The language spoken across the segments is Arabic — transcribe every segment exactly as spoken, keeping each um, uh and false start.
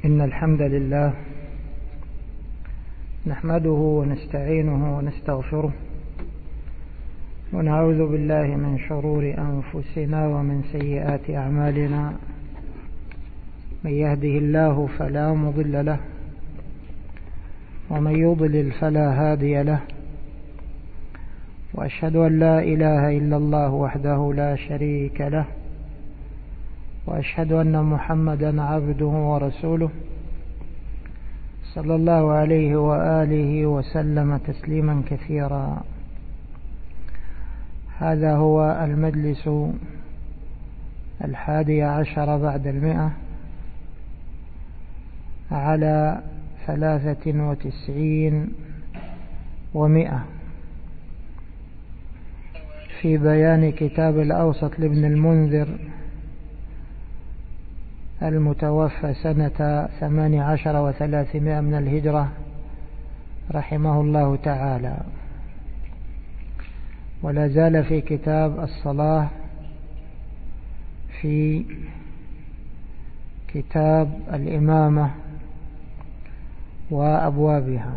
إن الحمد لله نحمده ونستعينه ونستغفره ونعوذ بالله من شرور أنفسنا ومن سيئات أعمالنا. من يهده الله فلا مضل له ومن يضلل فلا هادي له، وأشهد أن لا إله إلا الله وحده لا شريك له، وأشهد أن محمدا عبده ورسوله صلى الله عليه وآله وسلم تسليما كثيرا. هذا هو المجلس الحادي عشر بعد المئة على ثلاثة وتسعين ومئة في بيان كتاب الأوسط لابن المنذر المتوفى سنة ثمان عشر وثلاثمائة من الهجرة رحمه الله تعالى. ولا زال في كتاب الصلاة في كتاب الإمامة وأبوابها.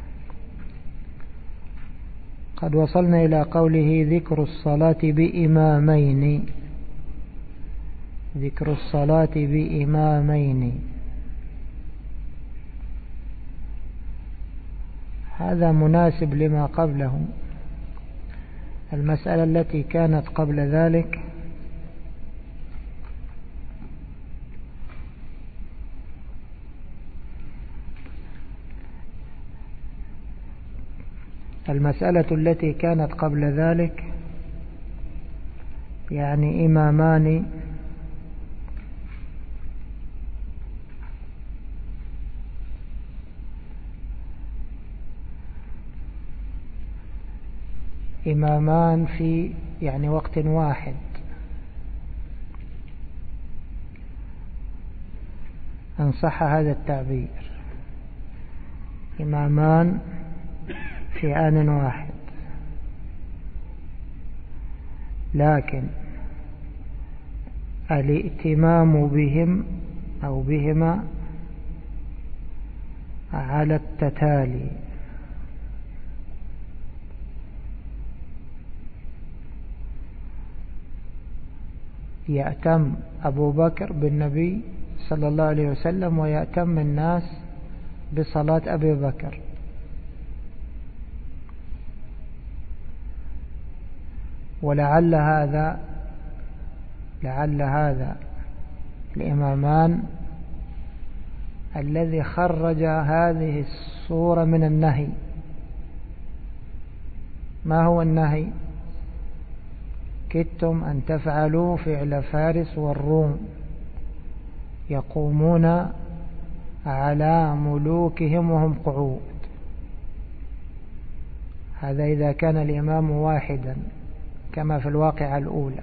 قد وصلنا إلى قوله ذكر الصلاة بإمامين ذكر الصلاة بإمامين. هذا مناسب لما قبله. المسألة التي كانت قبل ذلك المسألة التي كانت قبل ذلك يعني إمامان إمامان في يعني وقت واحد. إن صح هذا التعبير، إمامان في آن واحد، لكن الائتمام بهم أو بهما على التتالي. يأتم أبو بكر بالنبي صلى الله عليه وسلم ويأتم الناس بصلاة أبي بكر. ولعل هذا لعل هذا الإمامان الذي خرج هذه الصورة من النهي. ما هو النهي؟ كدتم أن تفعلوا فعل فارس والروم يقومون على ملوكهم وهم قعود. هذا إذا كان الإمام واحدا كما في الواقعة الأولى.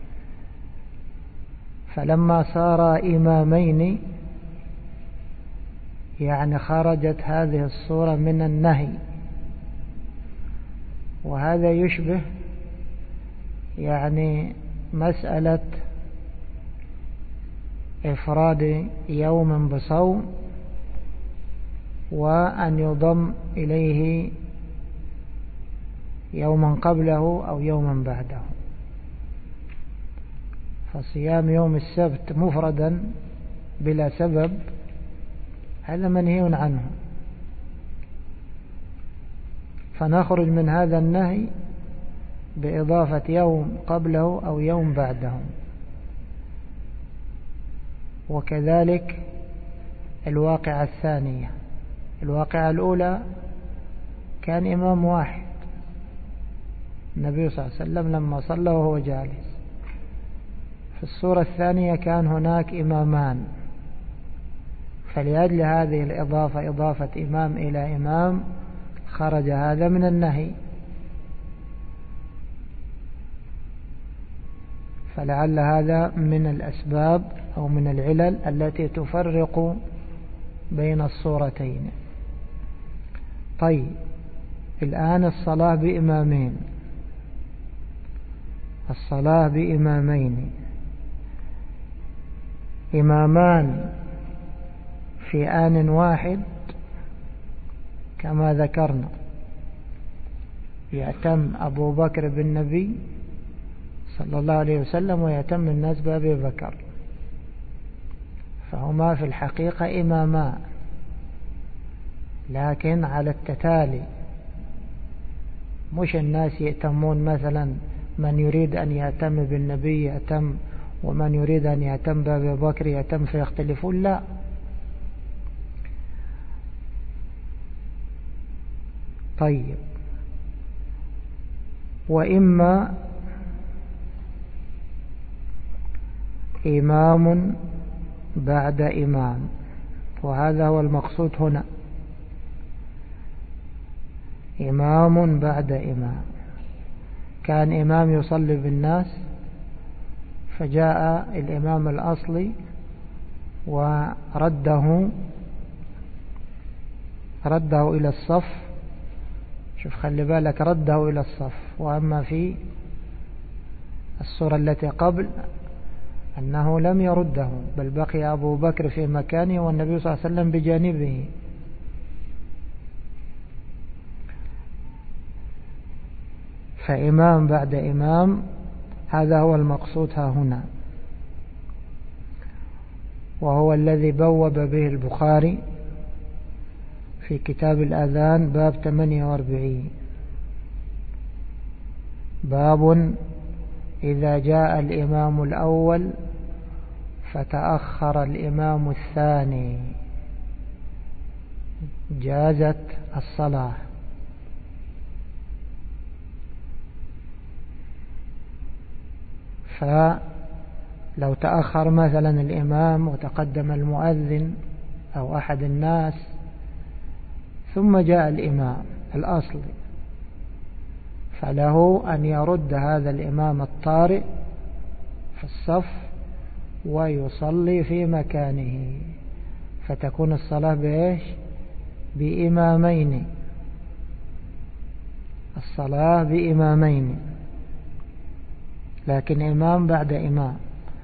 فلما صار إمامين يعني خرجت هذه الصورة من النهي. وهذا يشبه يعني مسألة إفراد يوم بصوم وأن يضم إليه يوما قبله أو يوما بعده. فصيام يوم السبت مفردا بلا سبب هذا منهي عنه. فنخرج من هذا النهي بإضافة يوم قبله أو يوم بعده. وكذلك الواقعة الثانية. الواقعة الأولى كان إمام واحد، النبي صلى الله عليه وسلم لما صلى وهو جالس. في الصورة الثانية كان هناك إمامان. فلأجل هذه الإضافة إضافة إمام إلى إمام خرج هذا من النهي. فلعل هذا من الأسباب أو من العلل التي تفرق بين الصورتين. طيب، الآن الصلاة بإمامين. الصلاة بإمامين، إمامان في آن واحد كما ذكرنا، يأتم أبو بكر بالنبي صلى الله عليه وسلم ويأتم الناس بأبي بكر، فهما في الحقيقة إمامان لكن على التتالي، مش الناس يأتمون مثلا من يريد أن يأتم بالنبي يأتم ومن يريد أن يأتم بأبي بكر يأتم فيختلفون، لا. طيب، وإما إمام بعد إمام، وهذا هو المقصود هنا، إمام بعد إمام. كان إمام يصلي بالناس فجاء الإمام الأصلي ورده رده إلى الصف، شوف خلي بالك، رده إلى الصف. وأما في الصورة التي قبل أنه لم يرده، بل بقي أبو بكر في مكانه والنبي صلى الله عليه وسلم بجانبه. فإمام بعد إمام، هذا هو المقصود ها هنا، وهو الذي بوب به البخاري في كتاب الأذان باب ثمانية وأربعين، باب إذا جاء الإمام الأول فتأخر الإمام الثاني جازت الصلاة. فلو تأخر مثلا الإمام وتقدم المؤذن أو أحد الناس ثم جاء الإمام الأصلي، فله أن يرد هذا الإمام الطارئ في الصف ويصلي في مكانه، فتكون الصلاة بإيش؟ بإمامين، الصلاة بإمامين، لكن إمام بعد إمام.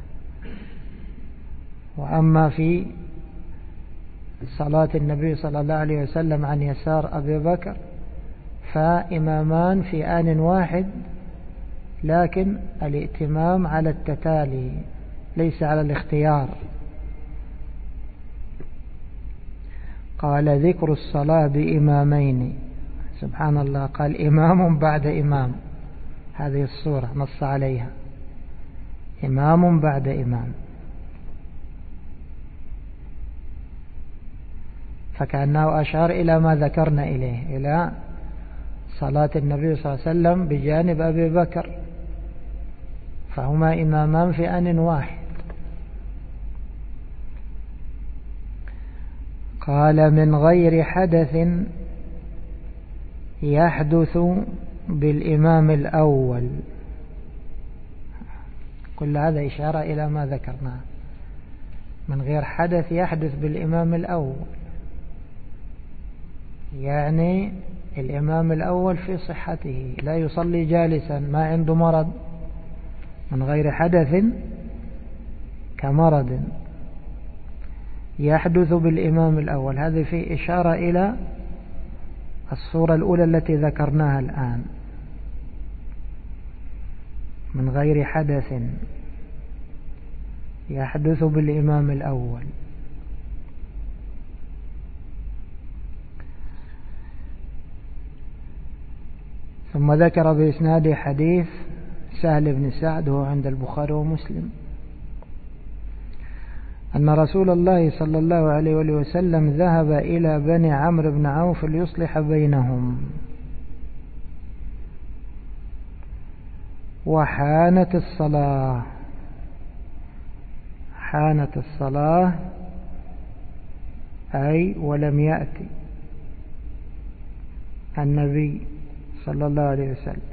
وأما في صلاة النبي صلى الله عليه وسلم عن يسار أبي بكر فإمامان في آن واحد، لكن الائتمام على التتالي ليس على الاختيار. قال ذكر الصلاة بإمامين، سبحان الله، قال إمام بعد إمام، هذه الصورة نص عليها، إمام بعد إمام، فكأنه أشار إلى ما ذكرنا إليه، إلى صلاة النبي صلى الله عليه وسلم بجانب أبي بكر، فهما إمامان في آن واحد. قال من غير حدث يحدث بالإمام الأول، كل هذا إشارة إلى ما ذكرناه، من غير حدث يحدث بالإمام الأول، يعني الإمام الأول في صحته لا يصلي جالسا، ما عنده مرض، من غير حدث كمرض يحدث بالإمام الأول. هذه في إشارة إلى الصورة الأولى التي ذكرناها الآن، من غير حدث يحدث بالإمام الأول. ثم ذكر بإسناد حديث سهل بن سعد وهو عند البخاري ومسلم أن رسول الله صلى الله عليه وسلم ذهب إلى بني عمرو بن عوف ليصلح بينهم، وحانت الصلاة، حانت الصلاة أي ولم يأتي النبي صلى الله عليه وسلم.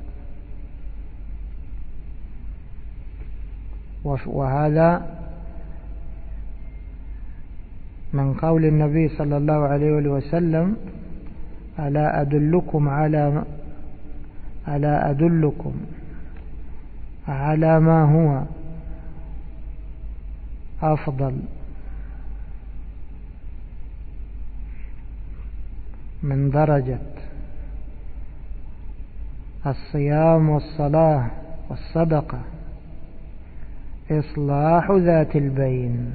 وهذا من قول النبي صلى الله عليه وسلم ألا أدلكم على ألا أدلكم على ما هو أفضل من درجة الصيام والصلاة والصدقة إصلاح ذات البين.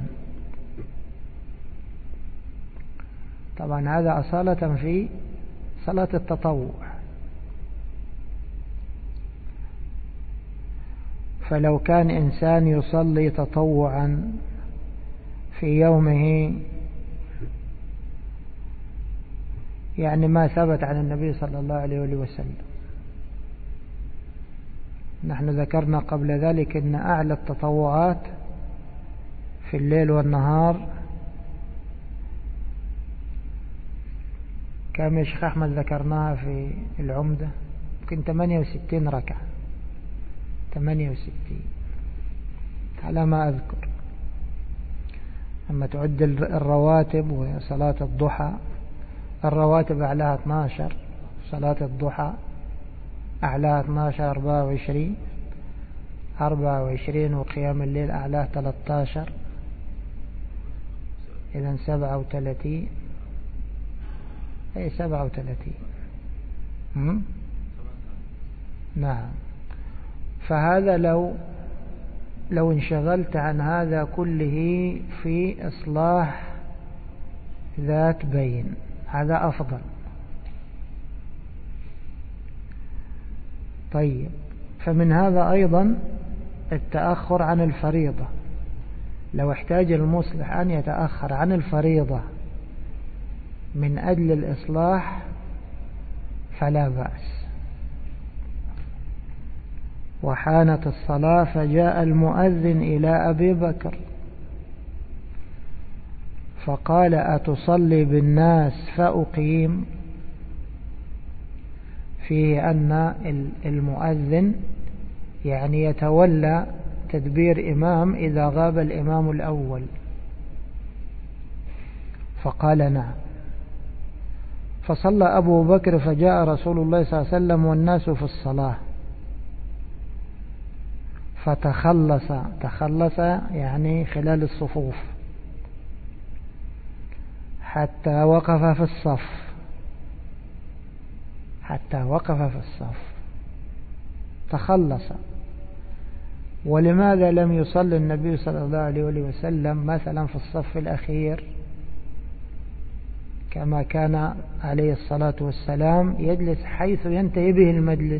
طبعا هذا أصالة في صلاة التطوع. فلو كان إنسان يصلي تطوعا في يومه يعني ما ثبت عن النبي صلى الله عليه وسلم. نحن ذكرنا قبل ذلك أن أعلى التطوعات في الليل والنهار كم يا شيخ أحمد ذكرناها في العمدة؟ يمكن ثمانية وستين ركعة، ثمانية وستين على ما أذكر. أما تعد الرواتب وصلاة الضحى، الرواتب أعلاها اثني عشر، صلاة الضحى أعلاها اثني عشر، أربعة وعشرين أربعة وعشرين، وقيام الليل أعلاه ثلاثة عشر، إذن سبعة وثلاثين، أي سبعة وثلاثين. نعم. فهذا لو لو انشغلت عن هذا كله في إصلاح ذات بين هذا أفضل. طيب، فمن هذا أيضا التأخر عن الفريضة. لو احتاج المصلح أن يتأخر عن الفريضة من أجل الإصلاح فلا بأس. وحانت الصلاة فجاء المؤذن إلى أبي بكر فقال: أتصلي بالناس فأقيم؟ فيه أن المؤذن يعني يتولى تدبير إمام إذا غاب الإمام الأول. فقال: نعم. فصلى أبو بكر فجاء رسول الله صلى الله عليه وسلم والناس في الصلاة فتخلص، تخلص يعني خلال الصفوف، حتى وقف في الصف، حتى وقف في الصف تخلص. ولماذا لم يصلي النبي صلى الله عليه وسلم مثلا في الصف الأخير كما كان عليه الصلاة والسلام يجلس حيث ينتهي به المجلس؟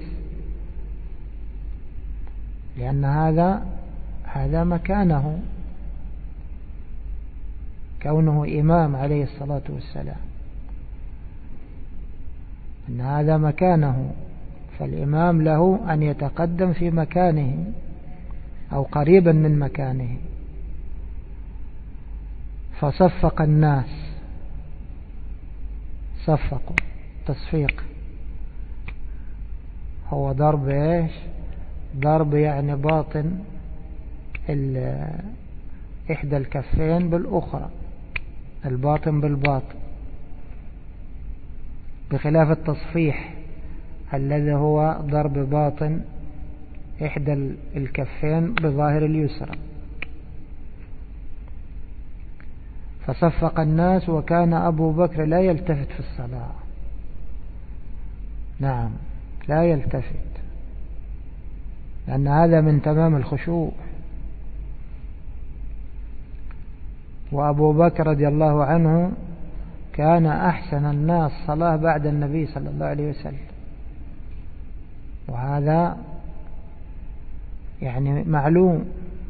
لأن هذا هذا مكانه، كونه إمام عليه الصلاة والسلام، أن هذا مكانه، فالإمام له أن يتقدم في مكانه أو قريبا من مكانه. فصفق الناس، صفقوا، تصفيق هو ضرب إيش؟ ضرب يعني باطن إحدى الكفين بالأخرى، الباطن بالباطن، بخلاف التصفيح الذي هو ضرب باطن إحدى الكفين بظاهر اليسرى. فصفق الناس وكان أبو بكر لا يلتفت في الصلاة. نعم، لا يلتفت، لأن هذا من تمام الخشوع. وأبو بكر رضي الله عنه كان أحسن الناس صلاة بعد النبي صلى الله عليه وسلم، وهذا يعني معلوم،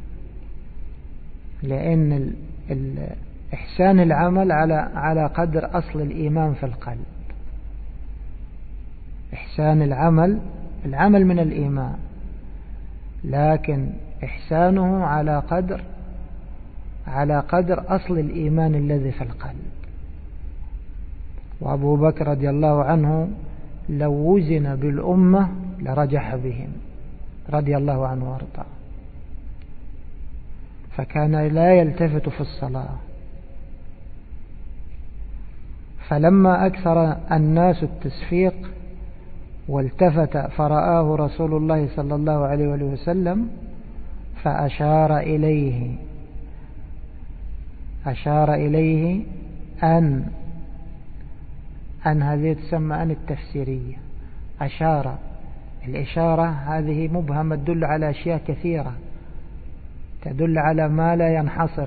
لأن إحسان العمل على على قدر أصل الإيمان في القلب. إحسان العمل، العمل من الإيمان، لكن إحسانه على قدر على قدر أصل الإيمان الذي في القلب. وأبو بكر رضي الله عنه لو وزن بالأمة لرجح بهم رضي الله عنه وارضاه، فكان لا يلتفت في الصلاة. فلما أكثر الناس التصفيق والتفت فرآه رسول الله صلى الله عليه وسلم فأشار إليه أشار إليه أن أن هذه تسمى أن التفسيرية. أشار، الإشارة هذه مبهمة تدل على أشياء كثيرة، تدل على ما لا ينحصر،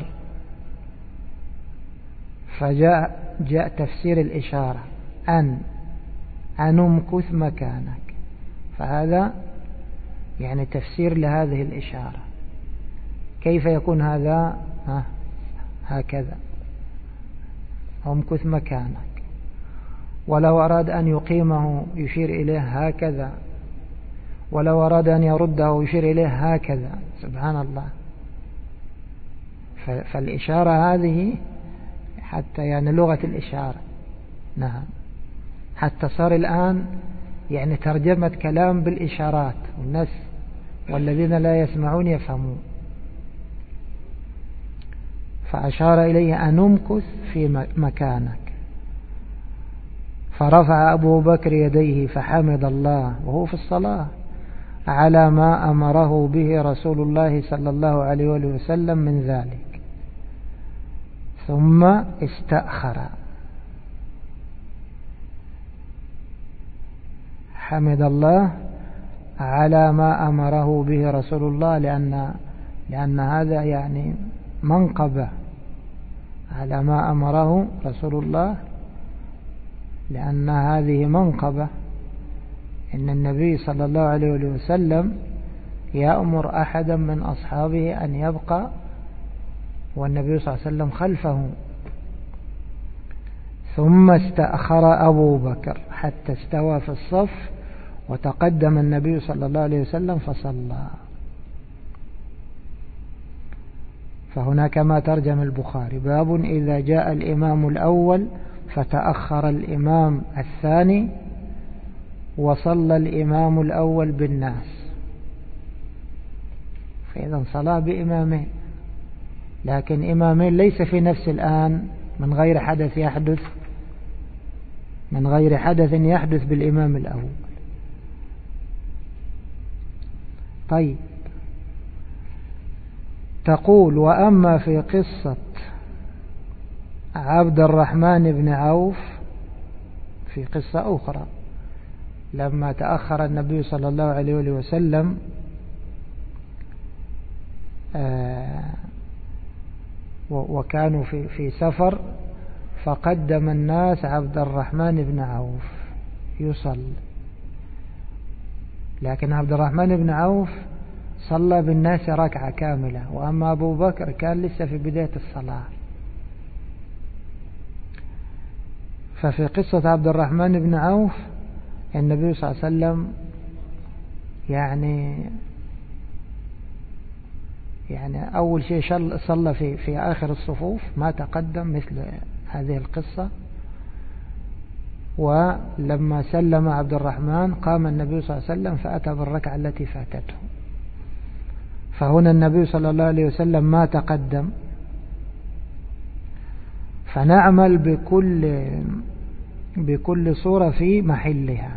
فجاء جاء تفسير الإشارة أن أنمكث مكانك، فهذا يعني تفسير لهذه الإشارة. كيف يكون هذا؟ ها هكذا أمكث مكانك. ولو أراد أن يقيمه يشير إليه هكذا، ولو أراد أن يرده يشير إليه هكذا. سبحان الله. فالإشارة هذه حتى يعني لغة الإشارة، نعم، حتى صار الآن يعني ترجمة كلام بالإشارات، والناس والذين لا يسمعون يفهمون. فأشار إليه أن امكث في مكانك. فرفع أبو بكر يديه فحمد الله وهو في الصلاة على ما أمره به رسول الله صلى الله عليه وسلم من ذلك، ثم استأخر. حمد الله على ما أمره به رسول الله، لأن لأن هذا يعني منقبة على ما أمره رسول الله، لأن هذه منقبة. إن النبي صلى الله عليه وسلم يأمر أحدا من أصحابه أن يبقى والنبي صلى الله عليه وسلم خلفه. ثم استأخر أبو بكر حتى استوى في الصف، وتقدم النبي صلى الله عليه وسلم فصلى. فهناك ما ترجم البخاري: باب إذا جاء الإمام الأول فتأخر الإمام الثاني وصلى الإمام الأول بالناس. فإذا صلى بإمامين، لكن إمامين ليس في نفس الآن، من غير حدث يحدث من غير حدث يحدث بالإمام الأول. طيب، تقول: وأما في قصة عبد الرحمن بن عوف، في قصة أخرى لما تأخر النبي صلى الله عليه وسلم وكانوا في في سفر، فقدم الناس عبد الرحمن بن عوف يصلي، لكن عبد الرحمن بن عوف صلى بالناس ركعة كاملة، وأما أبو بكر كان لسه في بداية الصلاة. ففي قصة عبد الرحمن بن عوف النبي صلى الله عليه وسلم يعني يعني أول شيء صلى في في آخر الصفوف، ما تقدم مثل هذه القصة. ولما سلم عبد الرحمن قام النبي صلى الله عليه وسلم فأتى بالركعة التي فاتته. فهنا النبي صلى الله عليه وسلم ما تقدم. فنعمل بكل بكل صورة في محلها.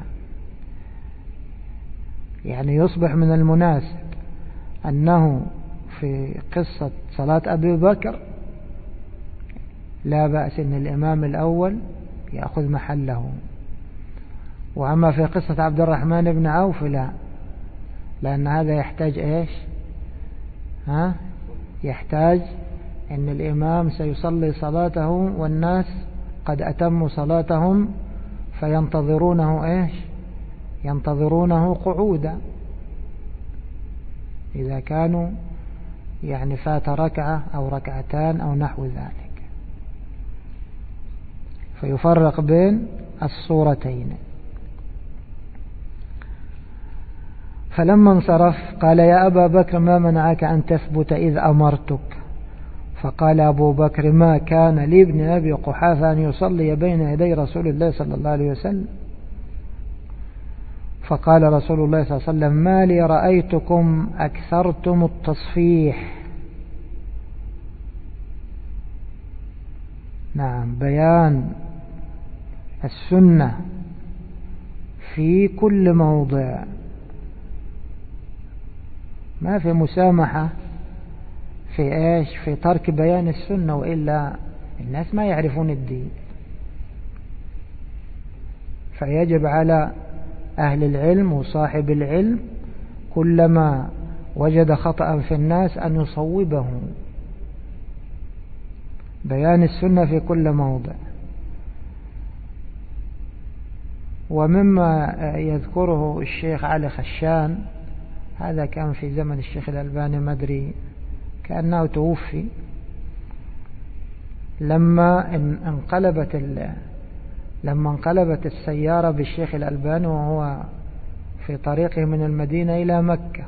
يعني يصبح من المناسب أنه في قصة صلاة أبي بكر لا بأس أن الإمام الأول يأخذ محله، وأما في قصة عبد الرحمن بن عوف لا، لأن هذا يحتاج إيش ها؟ يحتاج أن الإمام سيصلي صلاته والناس قد أتموا صلاتهم، فينتظرونه إيش ينتظرونه قعودا إذا كانوا يعني فات ركعة أو ركعتان أو نحو ذلك. فيفرق بين الصورتين. فلما انصرف قال: يا أبا بكر ما منعك أن تثبت إذ أمرتك؟ فقال أبو بكر: ما كان لابن أبي قحافة أن يصلي بين يدي رسول الله صلى الله عليه وسلم. فقال رسول الله صلى الله عليه وسلم: ما لي رأيتكم أكثرتم التصفيح. نعم، بيان السنة في كل موضع، ما في مسامحة في إيش في ترك بيان السنة، وإلا الناس ما يعرفون الدين. فيجب على أهل العلم وصاحب العلم كلما وجد خطأ في الناس أن يصوبه، بيان السنة في كل موضع. ومما يذكره الشيخ علي خشان، هذا كان في زمن الشيخ الألباني، مدري كأنه توفي، لما انقلبت لما انقلبت السيارة بالشيخ الألباني وهو في طريقه من المدينة إلى مكة،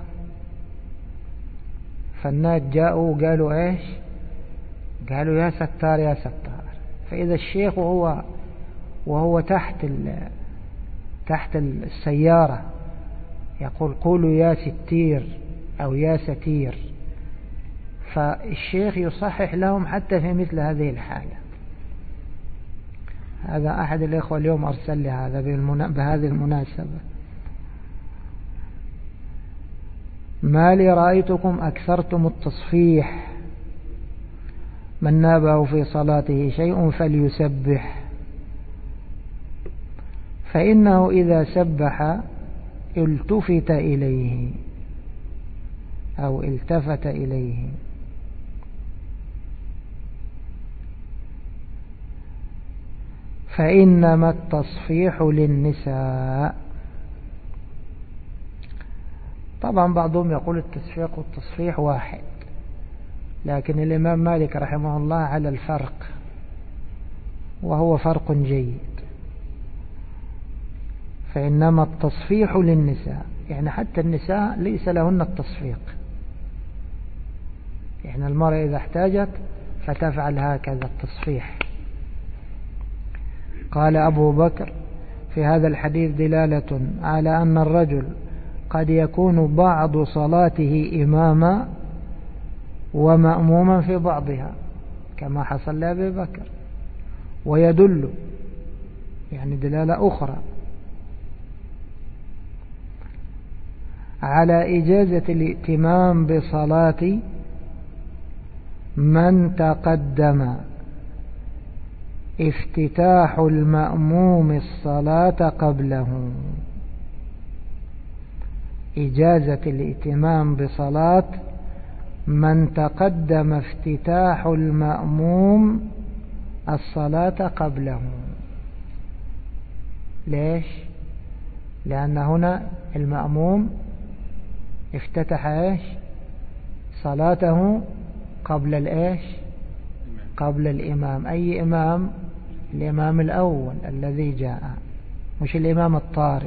فالناس جاءوا وقالوا إيش؟ قالوا يا ستار يا ستار. فإذا الشيخ وهو وهو تحت تحت السيارة يقول قولوا يا ستير أو يا ستير، فالشيخ يصحح لهم حتى في مثل هذه الحالة. هذا أحد الإخوة اليوم أرسل لي هذا بهذه المناسبة. ما لي رأيتكم أكثرتم التصفيح، من نابه في صلاته شيء فليسبح، فإنه إذا سبح التفت إليه أو التفت إليه. فإنما التصفيح للنساء. طبعا بعضهم يقول التسفيق والتصفيح واحد، لكن الإمام مالك رحمه الله على الفرق، وهو فرق جيد. فإنما التصفيح للنساء، يعني حتى النساء ليس لهن التصفيق، يعني المرأة إذا احتاجت فتفعل هكذا التصفيح. قال أبو بكر: في هذا الحديث دلالة على أن الرجل قد يكون بعض صلاته إماما ومأموما في بعضها كما حصل لأبي بكر، ويدل يعني دلالة أخرى على إجازة الائتمام بصلاة من تقدم افتتاح المأموم الصلاة قبله. إجازة الائتمام بصلاة من تقدم افتتاح المأموم الصلاة قبله. ليش؟ لأن هنا المأموم افتتح ايش؟ صلاته قبل الايش؟ قبل الإمام. أي إمام؟ الإمام الأول الذي جاء، مش الإمام الطارئ.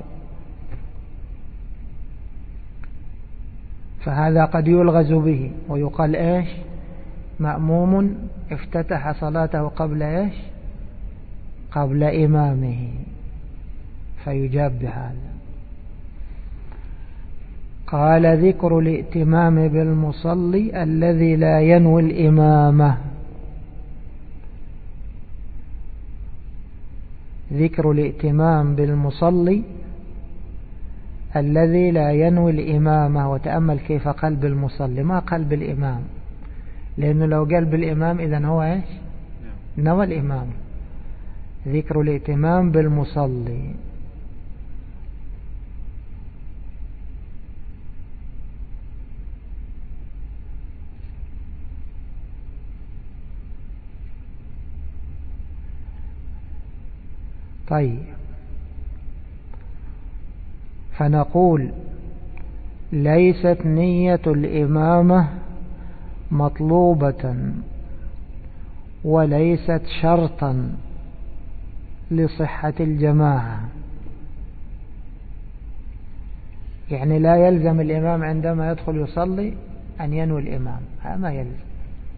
فهذا قد يلغز به ويقال ايش؟ مأموم افتتح صلاته قبل ايش؟ قبل إمامه، فيجاب بهذا. قال: ذكر الائتمام بالمصلي الذي لا ينوي الإمامة. ذكر الائتمام بالمصلي الذي لا ينوي الإمامة. وتأمل كيف قلب المصلي، ما قلب الإمام، لأنه لو قلب الإمام إذن هو إيش؟ نوى الإمام. ذكر الائتمام بالمصلي. طيب، فنقول: ليست نية الإمامة مطلوبة وليست شرطا لصحة الجماعة. يعني لا يلزم الإمام عندما يدخل يصلي أن ينوي الإمام، هذا ما يلزم.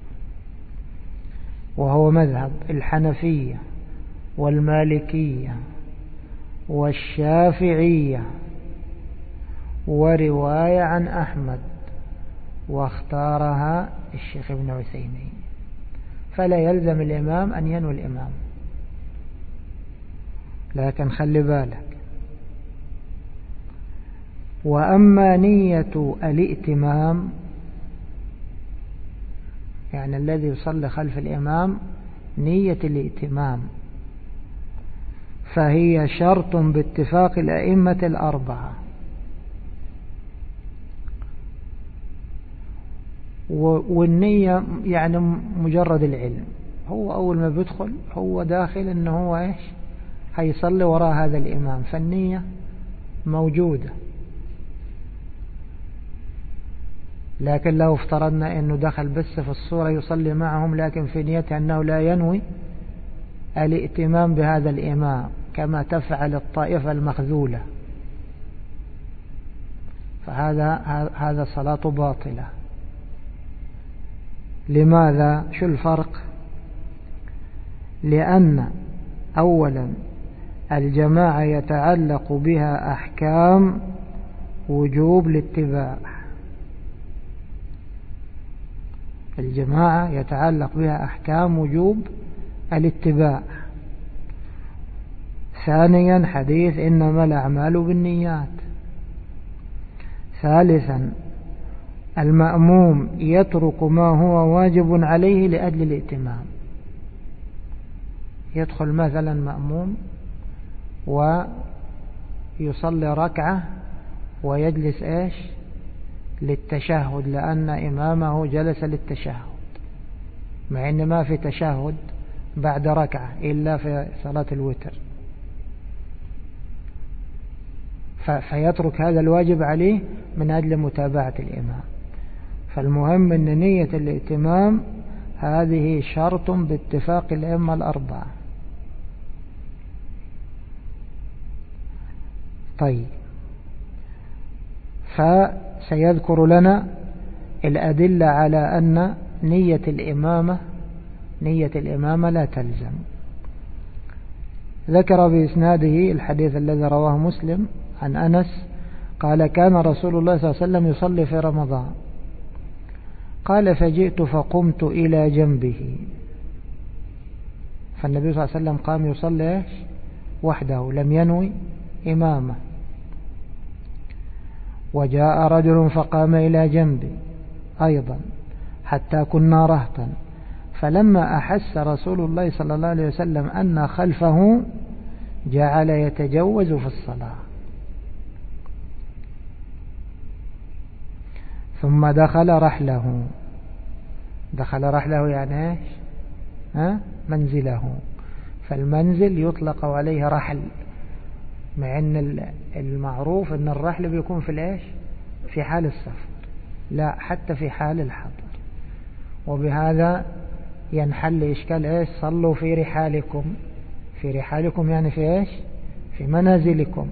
وهو مذهب الحنفية والمالكية والشافعية، ورواية عن أحمد، واختارها الشيخ ابن عثيمين. فلا يلزم الإمام أن ينوي الإمام، لكن خلي بالك. وأما نية الائتمام، يعني الذي يصلي خلف الإمام نية الائتمام، فهي شرط باتفاق الأئمة الأربعة. والنية يعني مجرد العلم، هو أول ما بيدخل هو داخل إنه هو إيش هيصلي وراء هذا الإمام، فالنية موجودة. لكن لو افترضنا إنه دخل بس في الصورة يصلي معهم، لكن في نيته أنه لا ينوي الائتمام بهذا الإمام كما تفعل الطائفة المخذولة، فهذا هذا صلاة باطلة. لماذا؟ شو الفرق؟ لأن أولا الجماعة يتعلق بها أحكام وجوب الاتباع، الجماعة يتعلق بها أحكام وجوب الاتباع. ثانيا حديث إنما الأعمال بالنيات. ثالثا المأموم يترك ما هو واجب عليه لأجل الائتمام. يدخل مثلا مأموم ويصلي ركعة ويجلس إيش للتشهد، لأن إمامه جلس للتشهد، مع إن ما في تشهد بعد ركعة إلا في صلاة الوتر، فيترك هذا الواجب عليه من أجل متابعة الإمام. فالمهم أن نية الائتمام هذه شرط باتفاق الأئمة الأربعة. طيب، فسيذكر لنا الأدلة على أن نية الإمامة نية الإمامة لا تلزم. ذكر بإسناده الحديث الذي رواه مسلم عن أنس قال كان رسول الله صلى الله عليه وسلم يصلي في رمضان، قال فجئت فقمت إلى جنبه، فالنبي صلى الله عليه وسلم قام يصلي وحده لم ينوي إمامه. وجاء رجل فقام إلى جنبي أيضا حتى كنا رهطا، فلما أحس رسول الله صلى الله عليه وسلم أن خلفه جعل يتجوز في الصلاة، ثم دخل رحله. دخل رحله يعني ايش؟ ها؟ منزله. فالمنزل يطلق عليه رحل، مع ان المعروف ان الرحل بيكون في الايش؟ في حال السفر، لا حتى في حال الحضر. وبهذا ينحل إشكال ايش؟ صلوا في رحالكم. في رحالكم يعني في ايش؟ في منازلكم.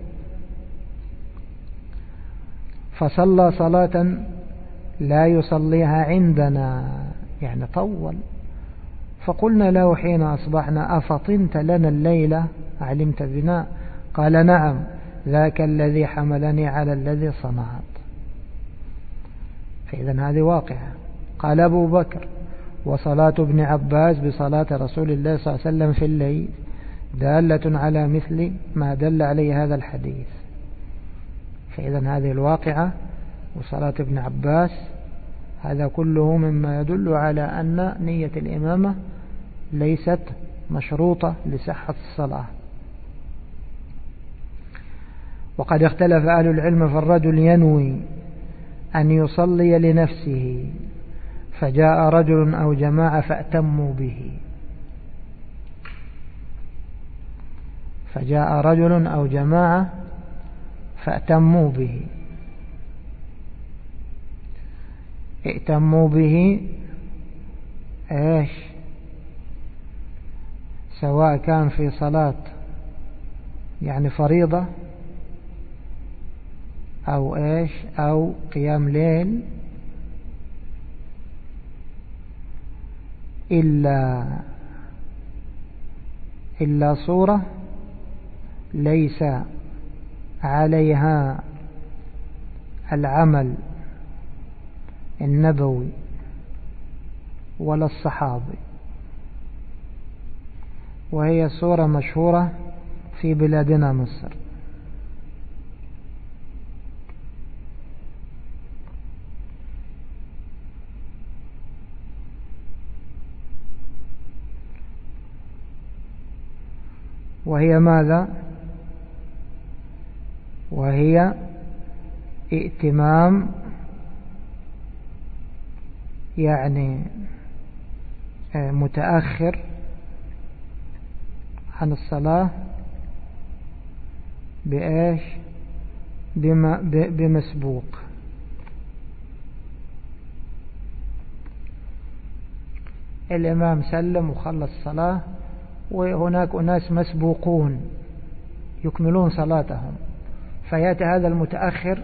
فصلى صلاة لا يصليها عندنا، يعني طول. فقلنا له حين أصبحنا أفطنت لنا الليلة علمت بنا؟ قال نعم، ذاك الذي حملني على الذي صنعت. فإذا هذه واقعة. قال أبو بكر وصلاة ابن عباس بصلاة رسول الله صلى الله عليه وسلم في الليل دالة على مثل ما دل عليه هذا الحديث. فإذا هذه الواقعة وصلاة ابن عباس هذا كله مما يدل على أن نية الإمامة ليست مشروطة لصحة الصلاة. وقد اختلف أهل العلم في الرجل ينوي أن يصلي لنفسه فجاء رجل أو جماعة فأتموا به. فجاء رجل أو جماعة فأتموا به. ائتموا به ايش؟ سواء كان في صلاة يعني فريضة أو ايش أو قيام ليل، إلا إلا صورة ليس عليها العمل النبوي ولا الصحابي، وهي صورة مشهورة في بلادنا مصر. وهي ماذا؟ وهي ائتمام يعني متأخر عن الصلاة بإيش؟ بمسبوق. الإمام سلم وخلص الصلاة وهناك أناس مسبوقون يكملون صلاتهم، فيأتي هذا المتأخر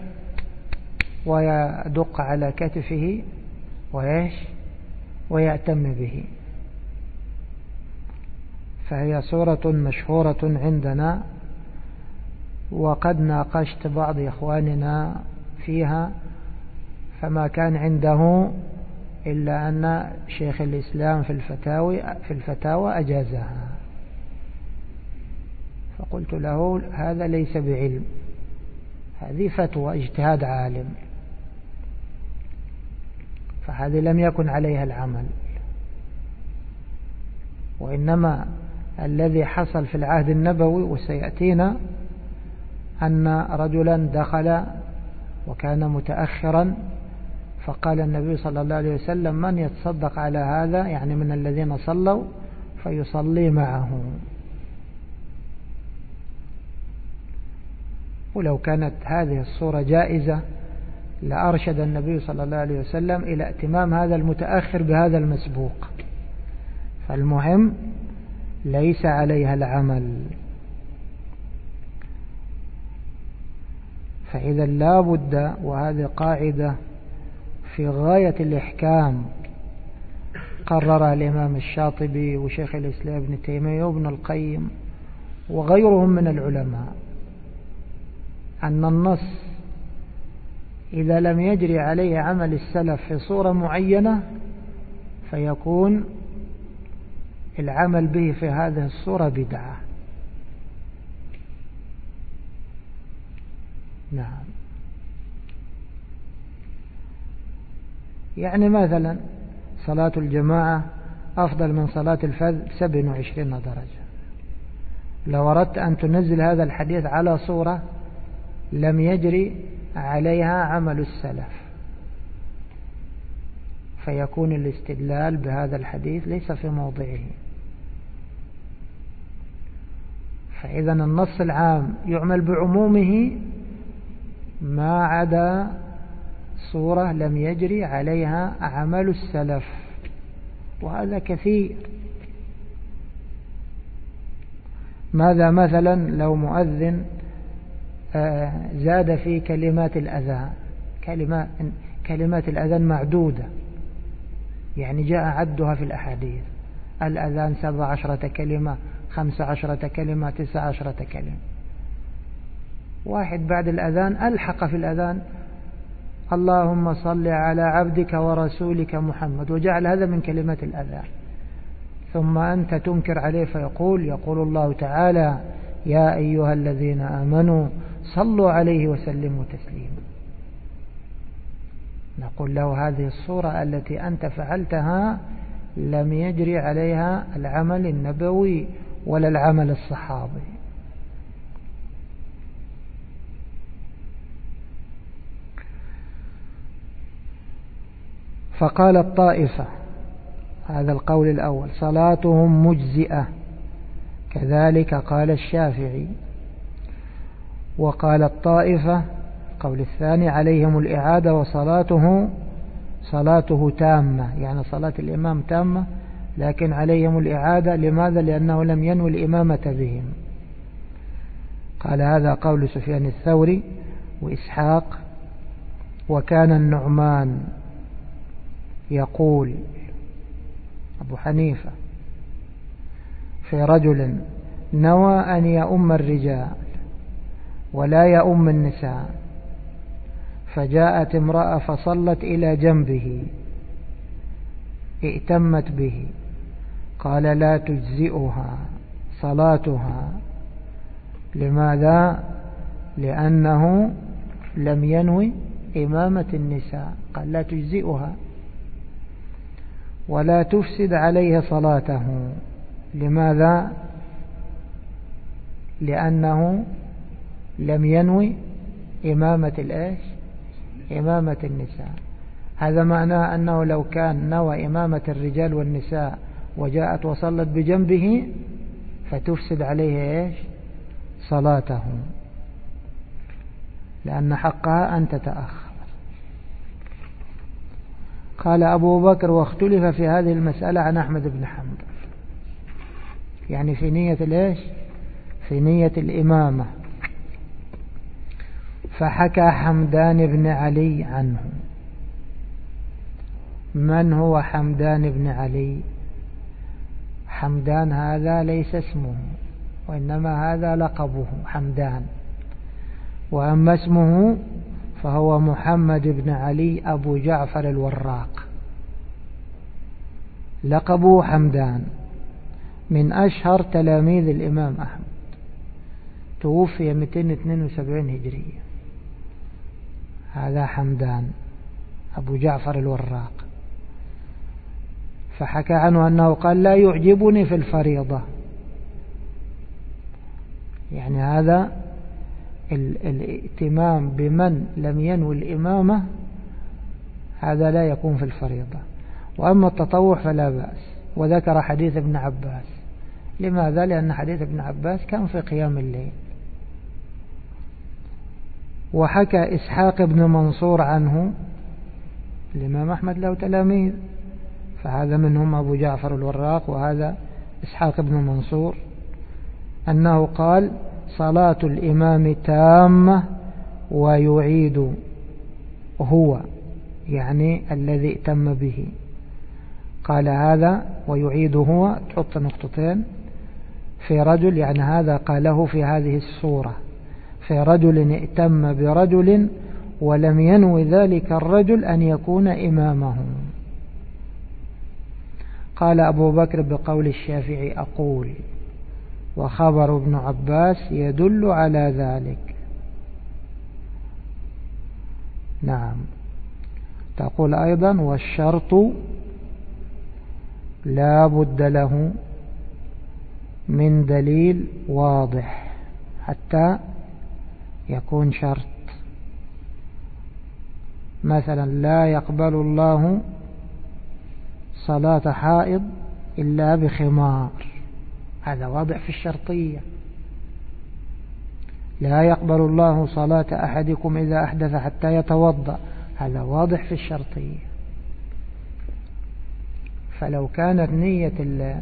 ويدق على كتفه وإيش؟ ويأتم به. فهي صورة مشهورة عندنا، وقد ناقشت بعض إخواننا فيها، فما كان عنده إلا أن شيخ الإسلام في الفتاوى في الفتاوى أجازها، فقلت له هذا ليس بعلم، هذه فتوى اجتهاد عالم، فهذه لم يكن عليها العمل. وإنما الذي حصل في العهد النبوي وسيأتينا أن رجلا دخل وكان متأخرا، فقال النبي صلى الله عليه وسلم من يتصدق على هذا، يعني من الذين صلوا، فيصلي معه. ولو كانت هذه الصورة جائزة لأرشد النبي صلى الله عليه وسلم إلى ائتمام هذا المتأخر بهذا المسبوق، فالمهم ليس عليها العمل. فإذا لا بد، وهذه قاعدة في غاية الإحكام قررها الإمام الشاطبي وشيخ الإسلام ابن تيمية وابن القيم وغيرهم من العلماء، أن النص إذا لم يجري عليه عمل السلف في صورة معينة فيكون العمل به في هذه الصورة بدعة. نعم. يعني مثلا صلاة الجماعة أفضل من صلاة الفذ سبع وعشرين درجة. لو أردت أن تنزل هذا الحديث على صورة لم يجري عليها عمل السلف، فيكون الاستدلال بهذا الحديث ليس في موضعه. فإذا النص العام يعمل بعمومه ما عدا صورة لم يجري عليها عمل السلف، وهذا كثير. ماذا مثلا لو مؤذن زاد في كلمات الأذان، كلمات كلمات الأذان معدودة، يعني جاء عدها في الأحاديث، الأذان سبع عشرة كلمة، خمس عشرة كلمة، تسع عشرة كلمة. واحد بعد الأذان ألحق في الأذان اللهم صل على عبدك ورسولك محمد، وجعل هذا من كلمات الأذان، ثم أنت تنكر عليه فيقول يقول الله تعالى يا أيها الذين آمنوا صلوا عليه وسلموا تسليما. نقول له هذه الصورة التي أنت فعلتها لم يجري عليها العمل النبوي ولا العمل الصحابي. فقال الطائفة، هذا القول الأول، صلاتهم مجزئة، كذلك قال الشافعي. وقال الطائفة القول الثاني عليهم الإعادة وصلاته صلاته تامة، يعني صلاة الإمام تامة لكن عليهم الإعادة. لماذا؟ لأنه لم ينوي الإمامة بهم. قال هذا قول سفيان الثوري وإسحاق. وكان النعمان يقول أبو حنيفة في رجل نوى أن يؤم الرجال ولا يؤم النساء، فجاءت امرأة فصلت إلى جنبه ائتمت به، قال لا تجزئها صلاتها. لماذا؟ لأنه لم ينوي إمامة النساء، قال لا تجزئها. ولا تفسد عليه صلاته. لماذا؟ لأنه لم ينوي إمامة الإيش إمامة النساء. هذا معناه أنه لو كان نوى إمامة الرجال والنساء وجاءت وصلت بجنبه فتفسد عليه إيش صلاته، لأن حقها أن تتأخر. قال أبو بكر: واختلف في هذه المسألة عن أحمد بن حنبل، يعني في نية الإيش في نية الإمامة. فحكى حمدان بن علي عنه. من هو حمدان بن علي؟ حمدان هذا ليس اسمه، وإنما هذا لقبه حمدان، وأما اسمه فهو محمد بن علي أبو جعفر الوراق، لقبه حمدان، من أشهر تلاميذ الإمام أحمد، توفي مئتين واثنين وسبعين هجرية. هذا حمدان أبو جعفر الوراق. فحكى عنه أنه قال: لا يعجبني في الفريضة، يعني هذا الائتمام بمن لم ينوي الإمامة هذا لا يكون في الفريضة. وأما التطوع فلا بأس. وذكر حديث ابن عباس. لماذا؟ لأن حديث ابن عباس كان في قيام الليل. وحكى إسحاق بن منصور عنه، الإمام أحمد له تلاميذ، فهذا منهم أبو جعفر الوراق وهذا إسحاق بن منصور، أنه قال: صلاة الإمام تامة ويعيد هو، يعني الذي ائتم به. قال هذا ويعيد هو، تحط نقطتين في رجل، يعني هذا قاله في هذه الصورة، في رجل ائتم برجل ولم ينوي ذلك الرجل أن يكون إمامه. قال أبو بكر بقول الشافعي: أقول وخبر ابن عباس يدل على ذلك. نعم. تقول أيضا: والشرط لا بد له من دليل واضح حتى يكون شرط. مثلا: لا يقبل الله صلاة حائض إلا بخمار، هذا واضح في الشرطية. لا يقبل الله صلاة أحدكم إذا أحدث حتى يتوضأ، هذا واضح في الشرطية. فلو كانت نية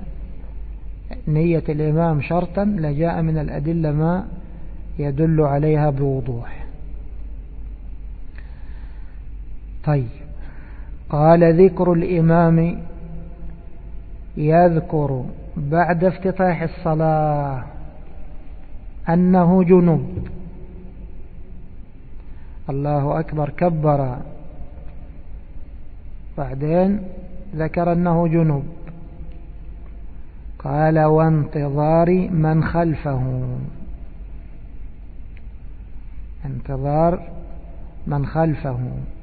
نية الإمام شرطا لجاء من الأدلة ما يدل عليها بوضوح. طيب. قال: ذكر الإمام يذكر بعد افتتاح الصلاة أنه جنب. الله أكبر، كبر، بعدين ذكر أنه جنب. قال: وانتظار من خلفه، انتظار من خلفه.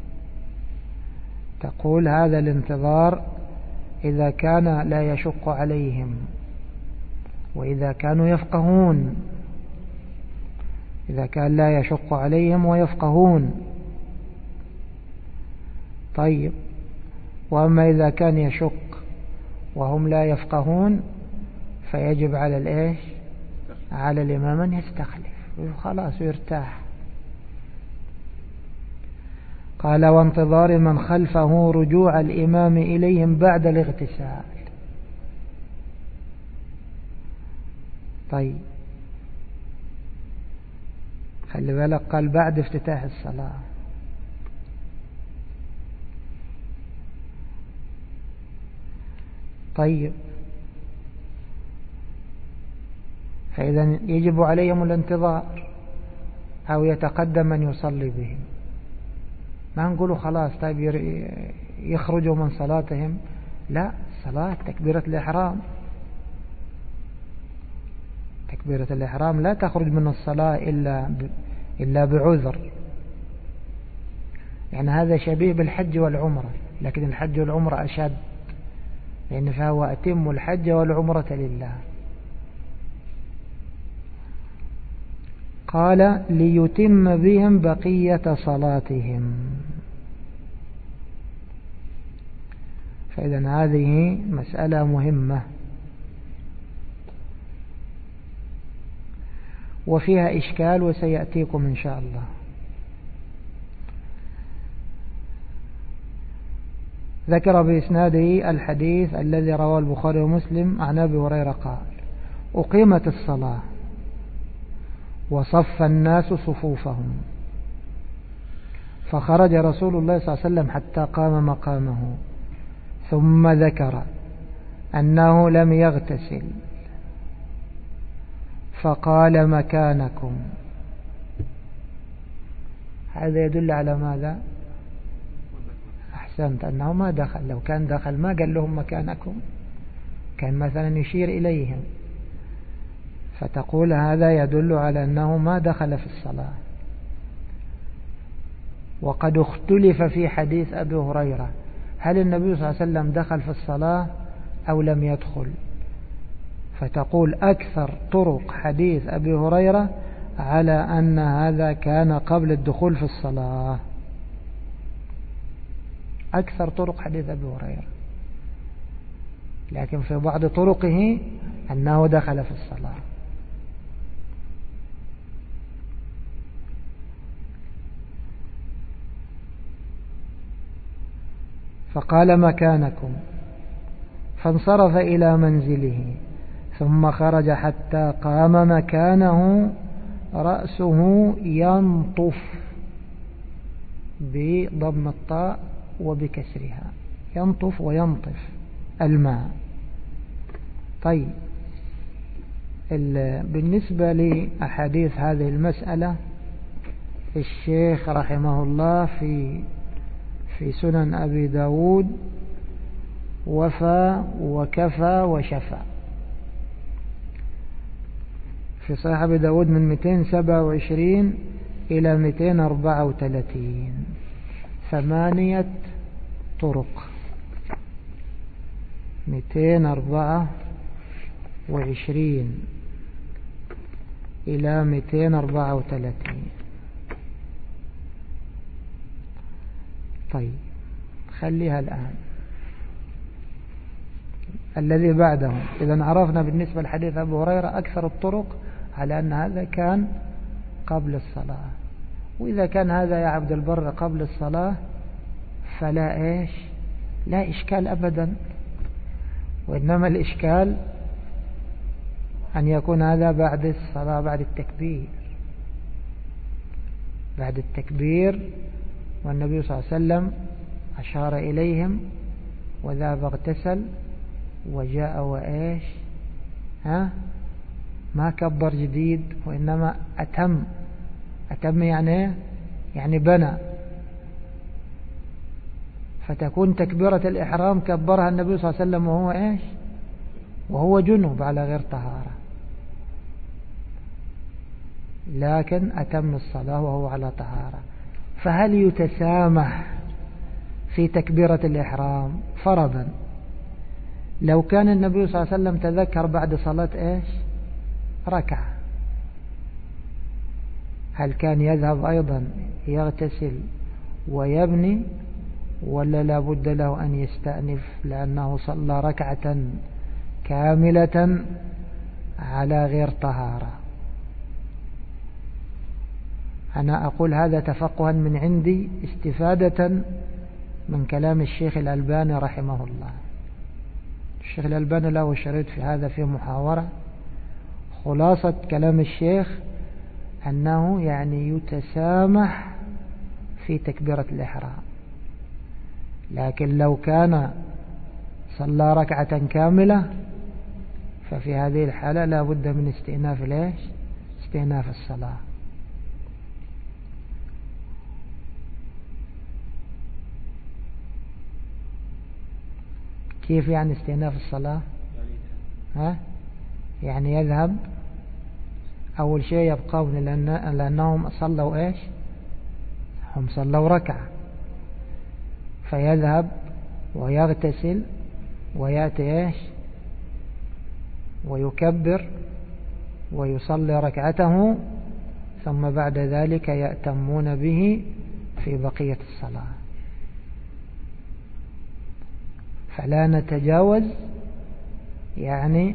تقول هذا الانتظار إذا كان لا يشق عليهم وإذا كانوا يفقهون، إذا كان لا يشق عليهم ويفقهون. طيب. وأما إذا كان يشق وهم لا يفقهون فيجب على الإيش على الإمام أن يستخلف خلاص ويرتاح. قال: وانتظار من خلفه رجوع الإمام إليهم بعد الاغتسال. طيب، خلي بالك، قال بعد افتتاح الصلاة. طيب، فإذا يجب عليهم الانتظار أو يتقدم من يصلي بهم. ما نقولوا خلاص طيب يخرجوا من صلاتهم، لا، صلاة تكبيرة الإحرام، تكبيرة الإحرام لا تخرج من الصلاة إلا إلا بعذر. يعني هذا شبيه بالحج والعمرة، لكن الحج والعمرة أشد، لأن فهو أتم الحج والعمرة لله. قال ليتم بهم بقية صلاتهم. فإذن هذه مسألة مهمة وفيها إشكال وسيأتيكم إن شاء الله. ذكر بإسناده الحديث الذي رواه البخاري ومسلم عن أبي هريرة قال: أقيمت الصلاة وصف الناس صفوفهم فخرج رسول الله صلى الله عليه وسلم حتى قام مقامه، ثم ذكر أنه لم يغتسل فقال: مكانكم. هذا يدل على ماذا؟ أحسنت، أنه ما دخل. لو كان دخل ما قال لهم مكانكم، كان مثلا يشير إليهم، فتقول هذا يدل على أنه ما دخل في الصلاة. وقد اختلف في حديث أبي هريرة هل النبي صلى الله عليه وسلم دخل في الصلاة أو لم يدخل، فتقول أكثر طرق حديث أبي هريرة على أن هذا كان قبل الدخول في الصلاة. أكثر طرق حديث أبي هريرة، لكن في بعض طرقه أنه دخل في الصلاة. فقال: مكانكم، فانصرف إلى منزله ثم خرج حتى قام مكانه رأسه ينطف بضم الطاء وبكسرها، ينطف وينطف الماء. طيب، بالنسبة لأحاديث هذه المسألة الشيخ رحمه الله في في سنن أبي داود وفى وكفى وشفى. في صحيح أبي داود من مئتين وسبعة وعشرين إلى مئتين وأربعة وثلاثين، ثمانية طرق، مئتين وأربعة وعشرين إلى مئتين وأربعة وثلاثين. طيب، خليها الآن. الذي بعده، إذا عرفنا بالنسبة لحديث أبو هريرة أكثر الطرق على أن هذا كان قبل الصلاة. وإذا كان هذا يا عبد البر قبل الصلاة فلا إيش لا إشكال أبدا، وإنما الإشكال أن يكون هذا بعد الصلاة، بعد التكبير، بعد التكبير والنبي صلى الله عليه وسلم أشار إليهم وذهب اغتسل وجاء وإيش ها ما كبر جديد، وإنما أتم. أتم يعني يعني بنى، فتكون تكبيرة الإحرام كبرها النبي صلى الله عليه وسلم وهو إيش وهو جنوب على غير طهارة، لكن أتم الصلاة وهو على طهارة. فهل يتسامح في تكبيرة الإحرام؟ فرضا لو كان النبي صلى الله عليه وسلم تذكر بعد صلاة إيش ركعة، هل كان يذهب أيضا يغتسل ويبني، ولا لا بد له أن يستأنف لأنه صلى ركعة كاملة على غير طهارة؟ أنا أقول هذا تفقها من عندي استفادة من كلام الشيخ الألباني رحمه الله. الشيخ الألباني له شريط في هذا في محاورة. خلاصة كلام الشيخ أنه يعني يتسامح في تكبيرة الإحرام، لكن لو كان صلى ركعة كاملة ففي هذه الحالة لا بد من استئناف ليش استئناف الصلاة. كيف يعني استئناف الصلاة؟ ها؟ يعني يذهب أول شيء يبقون لأن لأنهم صلوا إيش هم صلوا ركعة، فيذهب ويغتسل ويأتي إيش ويكبر ويصلي ركعته، ثم بعد ذلك يأتمون به في بقية الصلاة. فلا نتجاوز يعني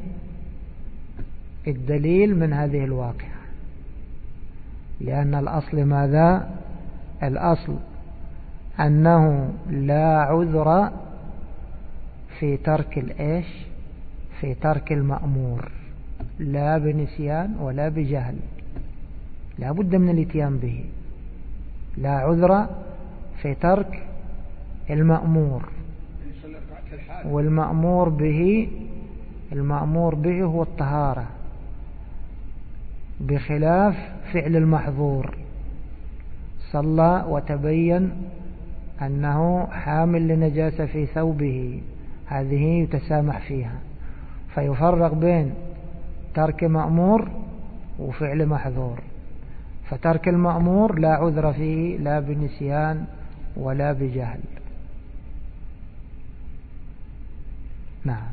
الدليل من هذه الواقعة، لأن الأصل ماذا؟ الأصل أنه لا عذر في ترك الإيش؟ في ترك المأمور، لا بنسيان ولا بجهل، لا بد من الاتيان به. لا عذر في ترك المأمور، والمأمور به المأمور به هو الطهارة، بخلاف فعل المحظور. صلى وتبين أنه حامل لنجاسة في ثوبه، هذه يتسامح فيها، فيفرق بين ترك مأمور وفعل محظور. فترك المأمور لا عذر فيه لا بنسيان ولا بجهل. نعم.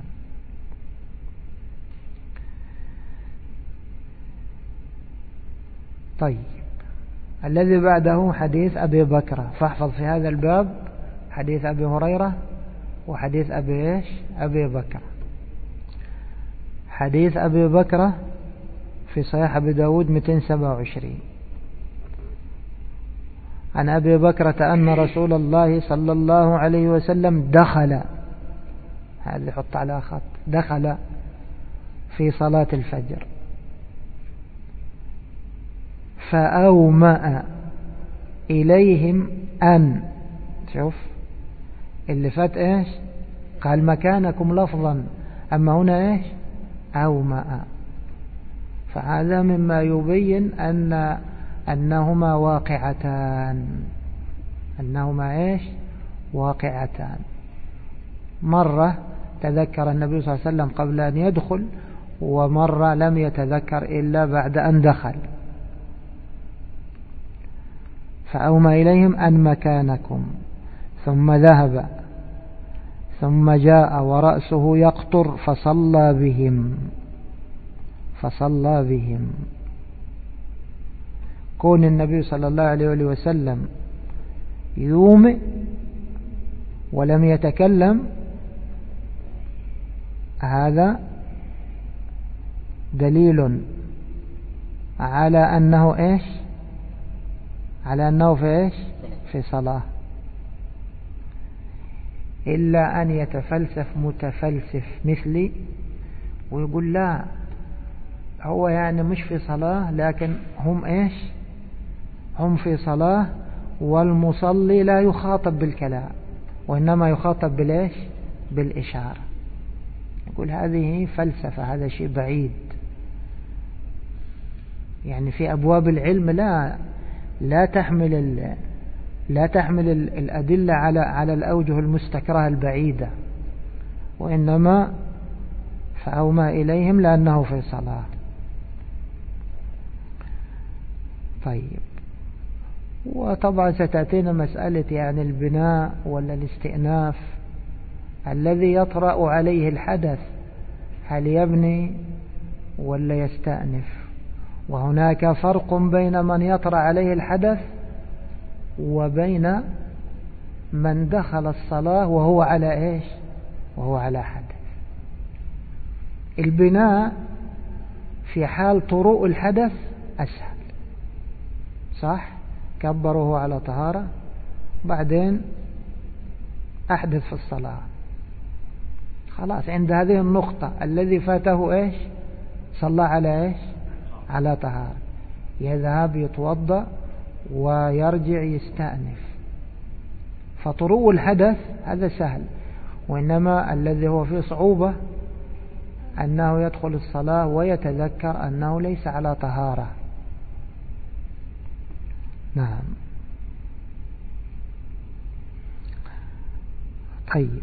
طيب، الذي بعده حديث أبي بكر، فاحفظ في هذا الباب حديث أبي هريرة وحديث أبي إيش؟ أبي بكر. حديث أبي بكر في صحيح أبي داود مئتين وسبعة وعشرين. عن أبي بكرة أن رسول الله صلى الله عليه وسلم دخل، هذا حط على خط، دخل في صلاة الفجر فأومأ إليهم أن، شوف اللي فات إيش؟ قال مكانكم لفظا، أما هنا إيش؟ أومأ. فهذا مما يبين أن أنهما واقعتان، أنهما إيش؟ واقعتان. مرة تذكر النبي صلى الله عليه وسلم قبل أن يدخل، ومرة لم يتذكر إلا بعد أن دخل. فأومى إليهم أن مكانكم، ثم ذهب ثم جاء ورأسه يقطر فصلى بهم فصلى بهم كون النبي صلى الله عليه وسلم يومئ ولم يتكلم، هذا دليل على أنه إيش؟ على أنه في إيش؟ في صلاة. إلا أن يتفلسف متفلسف مثلي ويقول لا، هو يعني مش في صلاة، لكن هم إيش؟ هم في صلاة، والمصلي لا يخاطب بالكلام وإنما يخاطب بالإيش؟ بالإشارة. يقول هذه فلسفة، هذا شيء بعيد. يعني في أبواب العلم لا لا تحمل ال لا تحمل الأدلة على على الأوجه المستكرهة البعيدة، وإنما فأومى إليهم لأنه في صلاة. طيب، وطبعا ستأتينا مسألة يعني البناء ولا الاستئناف الذي يطرأ عليه الحدث، هل يبني ولا يستأنف؟ وهناك فرق بين من يطرأ عليه الحدث وبين من دخل الصلاة وهو على إيش؟ وهو على حدث. البناء في حال طروء الحدث أسهل، صح؟ كبره على طهارة بعدين أحدث في الصلاة، خلاص عند هذه النقطة الذي فاته إيش؟ صلى على إيش؟ على طهارة، يذهب يتوضأ ويرجع يستأنف. فطروء الحدث هذا سهل، وإنما الذي هو فيه صعوبة أنه يدخل الصلاة ويتذكر أنه ليس على طهارة. نعم. طيب،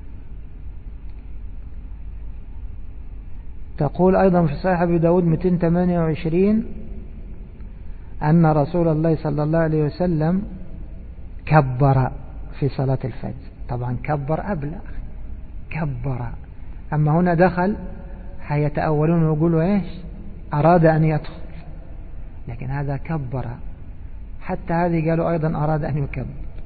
تقول أيضا في صحيح أبي داود مئتين وثمانية وعشرين أن رسول الله صلى الله عليه وسلم كبر في صلاة الفجر. طبعا كبر أبلغ، كبر. أما هنا دخل، حيتأولون ويقولوا إيش؟ أراد أن يدخل، لكن هذا كبر، حتى هذه قالوا أيضا أراد أن يكبر.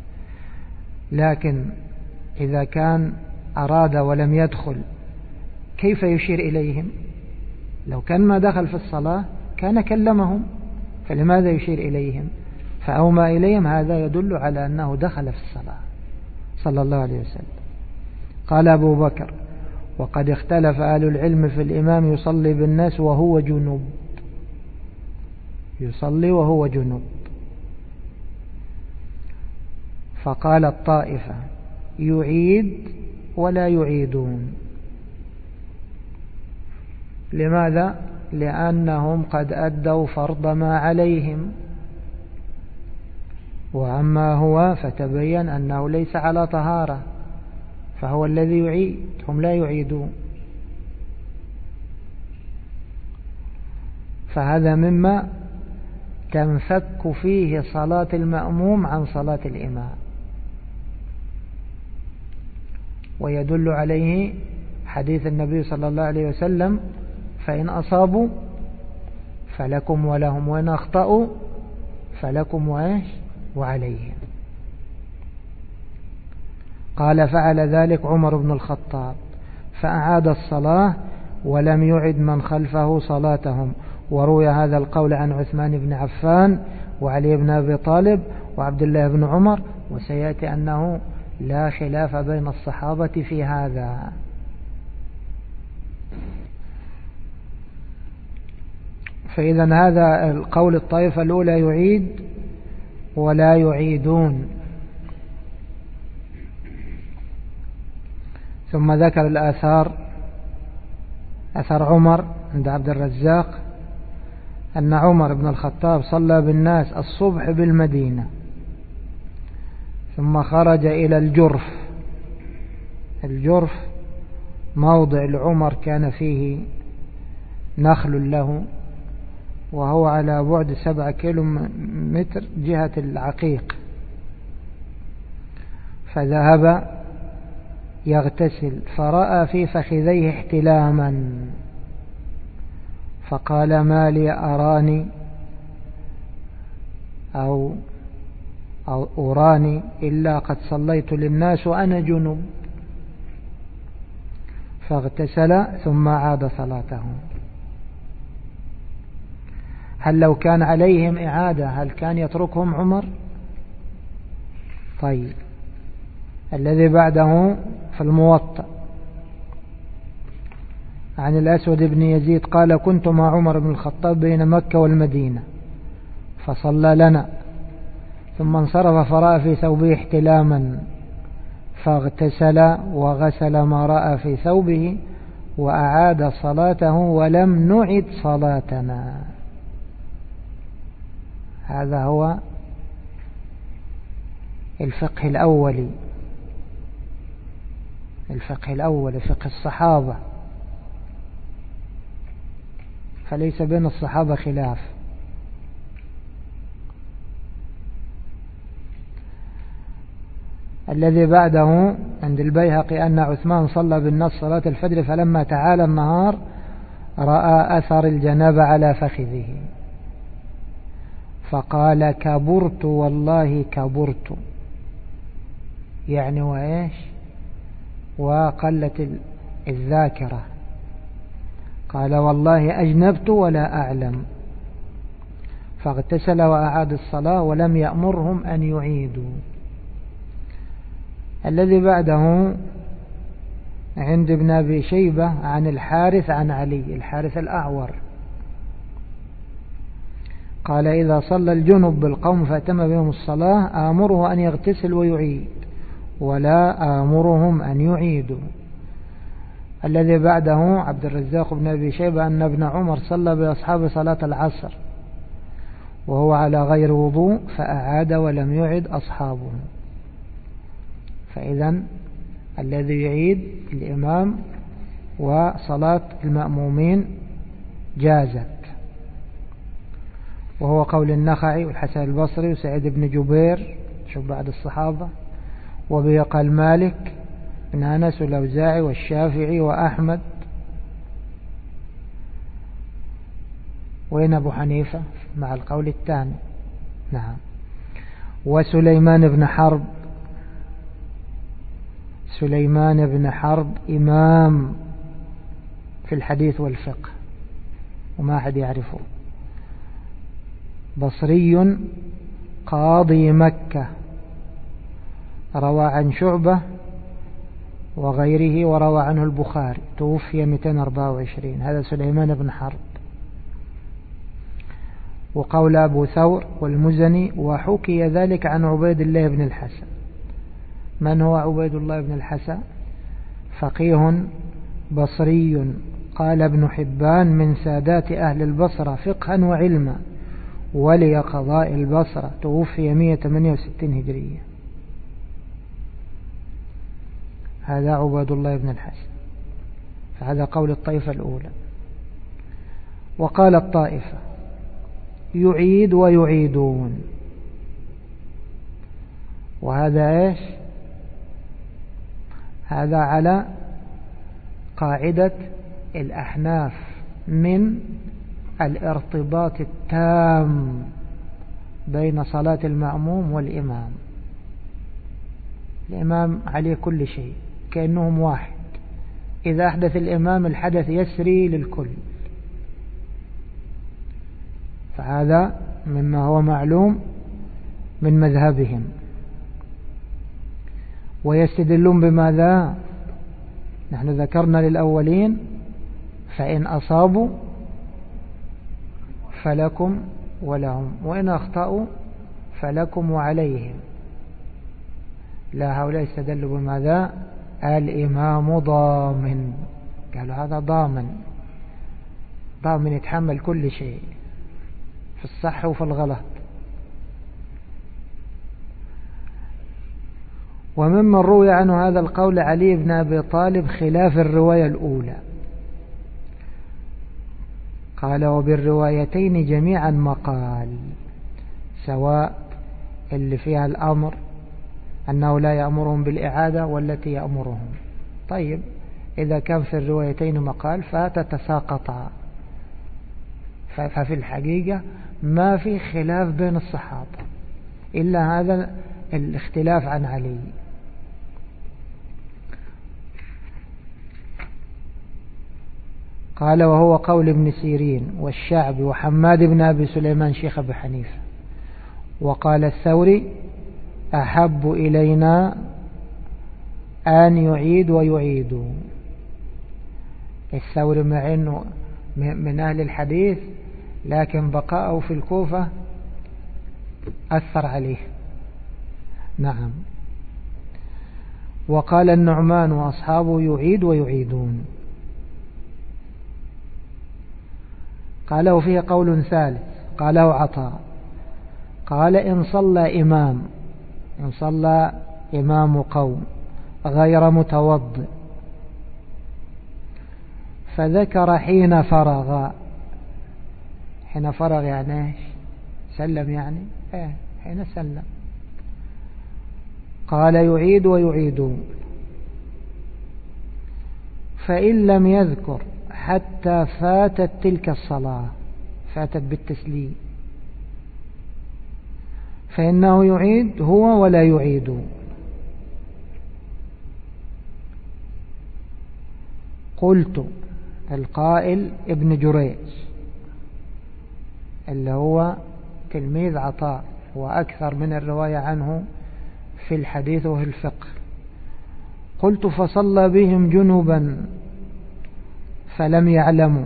لكن إذا كان أراد ولم يدخل كيف يشير إليهم؟ لو كان ما دخل في الصلاة كان كلمهم، فلماذا يشير إليهم؟ فأومى إليهم، هذا يدل على أنه دخل في الصلاة صلى الله عليه وسلم. قال أبو بكر: وقد اختلف أهل العلم في الإمام يصلي بالناس وهو جنوب، يصلي وهو جنوب. فقال الطائفة: يعيد ولا يعيدون. لماذا؟ لأنهم قد أدوا فرض ما عليهم، وأما هو فتبين أنه ليس على طهارة، فهو الذي يعيد، هم لا يعيدون. فهذا مما تنفك فيه صلاة المأموم عن صلاة الإمام، ويدل عليه حديث النبي صلى الله عليه وسلم: فإن أصابوا فلكم ولهم، وإن أخطأوا فلكم وإيش وعليهم. قال: فعل ذلك عمر بن الخطاب فأعاد الصلاة ولم يعد من خلفه صلاتهم. وروي هذا القول عن عثمان بن عفان وعلي بن أبي طالب وعبد الله بن عمر، وسيأتي أنه لا خلاف بين الصحابة في هذا. فإذا هذا القول الطائفة الأولى يعيد ولا يعيدون. ثم ذكر الآثار، أثر عمر عند عبد الرزاق أن عمر بن الخطاب صلى بالناس الصبح بالمدينة، ثم خرج إلى الجرف. الجرف موضع لعمر كان فيه نخل له، وهو على بعد سبعة كيلو متر جهة العقيق. فذهب يغتسل فرأى في فخذيه احتلاما، فقال: ما لي أراني أو, أو أراني إلا قد صليت للناس وأنا جنب. فاغتسل ثم عاد صلاته. هل لو كان عليهم إعادة هل كان يتركهم عمر؟ طيب، الذي بعده في الموطأ عن الأسود بن يزيد قال: كنت مع عمر بن الخطاب بين مكة والمدينة فصلى لنا، ثم انصرف فرأى في ثوبه احتلاما، فاغتسل وغسل ما رأى في ثوبه وأعاد صلاته ولم نعد صلاتنا. هذا هو الفقه الأولي، الفقه الأول فقه الصحابة، فليس بين الصحابة خلاف. الذي بعده عند البيهقي أن عثمان صلى بالناس صلاة الفجر، فلما تعالى النهار رأى أثر الجنابة على فخذه فقال: كبرت والله كبرت، يعني وإيش وقلت الذاكرة. قال: والله أجنبت ولا أعلم. فاغتسل وأعاد الصلاة ولم يأمرهم أن يعيدوا. الذي بعده عند ابن أبي شيبة عن الحارث عن علي، الحارث الأعور، قال: إذا صلى الجنب بالقوم فأتم بهم الصلاة آمره أن يغتسل ويعيد، ولا آمرهم أن يعيدوا. الذي بعده عبد الرزاق بن أبي شيبة أن ابن عمر صلى بأصحاب صلاة العصر وهو على غير وضوء فأعاد ولم يعد أصحابه. فإذا الذي يعيد الإمام وصلاة المأمومين جازت، وهو قول النخعي والحسن البصري وسعيد بن جبير، شوف بعد الصحابة، وبه قال مالك بن أنس والأوزاعي والشافعي وأحمد. وين أبو حنيفة مع القول الثاني. نعم. وسليمان بن حرب، سليمان بن حرب إمام في الحديث والفقه وما أحد يعرفه، بصري قاضي مكة، روى عن شعبة وغيره وروى عنه البخاري، توفي مئتين وأربعة وعشرين. هذا سليمان بن حرب. وقول أبو ثور والمزني وحكي ذلك عن عبيد الله بن الحسن. من هو عبيد الله بن الحسن؟ فقيه بصري، قال ابن حبان من سادات أهل البصرة فقها وعلما، ولي قضاء البصرة، توفي مئة وثمانية وستين هجرية. هذا عبيد الله بن الحسن. فهذا قول الطائفة الأولى. وقال الطائفة يعيد ويعيدون، وهذا ايش؟ هذا على قاعدة الأحناف من الارتباط التام بين صلاة المأموم والإمام. الإمام عليه كل شيء كأنهم واحد، إذا أحدث الإمام الحدث يسري للكل، فهذا مما هو معلوم من مذهبهم. ويستدلون بماذا؟ نحن ذكرنا للأولين فإن أصابوا فلكم ولهم، وإن أخطأوا فلكم وعليهم. لا، هؤلاء استدلوا بماذا؟ الإمام ضامن، قالوا هذا ضامن، ضامن يتحمل كل شيء في الصح وفي الغلط. وممن روي عنه هذا القول علي بن أبي طالب خلاف الرواية الأولى، قال وبالروايتين جميعا مقال، سواء اللي فيها الأمر أنه لا يأمرهم بالإعادة والتي يأمرهم. طيب إذا كان في الروايتين مقال فتتساقطا، ففي الحقيقة ما في خلاف بين الصحابة إلا هذا الاختلاف عن علي. قال وهو قول ابن سيرين والشعبي وحماد بن أبي سليمان شيخ أبي حنيفة. وقال الثوري أحب إلينا أن يعيد ويعيد. الثوري مع أنه من أهل الحديث لكن بقاءه في الكوفة أثر عليه. نعم. وقال النعمان وأصحابه يعيد ويعيدون. قاله فيه قول ثالث قاله عطاء، قال إن صلى إمام إن صلى إمام قوم غير متوضئ فذكر حين فرغ، حين فرغ يعني ايش؟ سلم يعني ايه حين سلم، قال يعيد ويعيدون. فإن لم يذكر حتى فاتت تلك الصلاة، فاتت بالتسليم، فإنه يعيد هو ولا يعيد. قلت القائل ابن جريج اللي هو تلميذ عطاء وأكثر من الرواية عنه في الحديث وفي الفقه. قلت فصلى بهم جنبا فلم يعلموا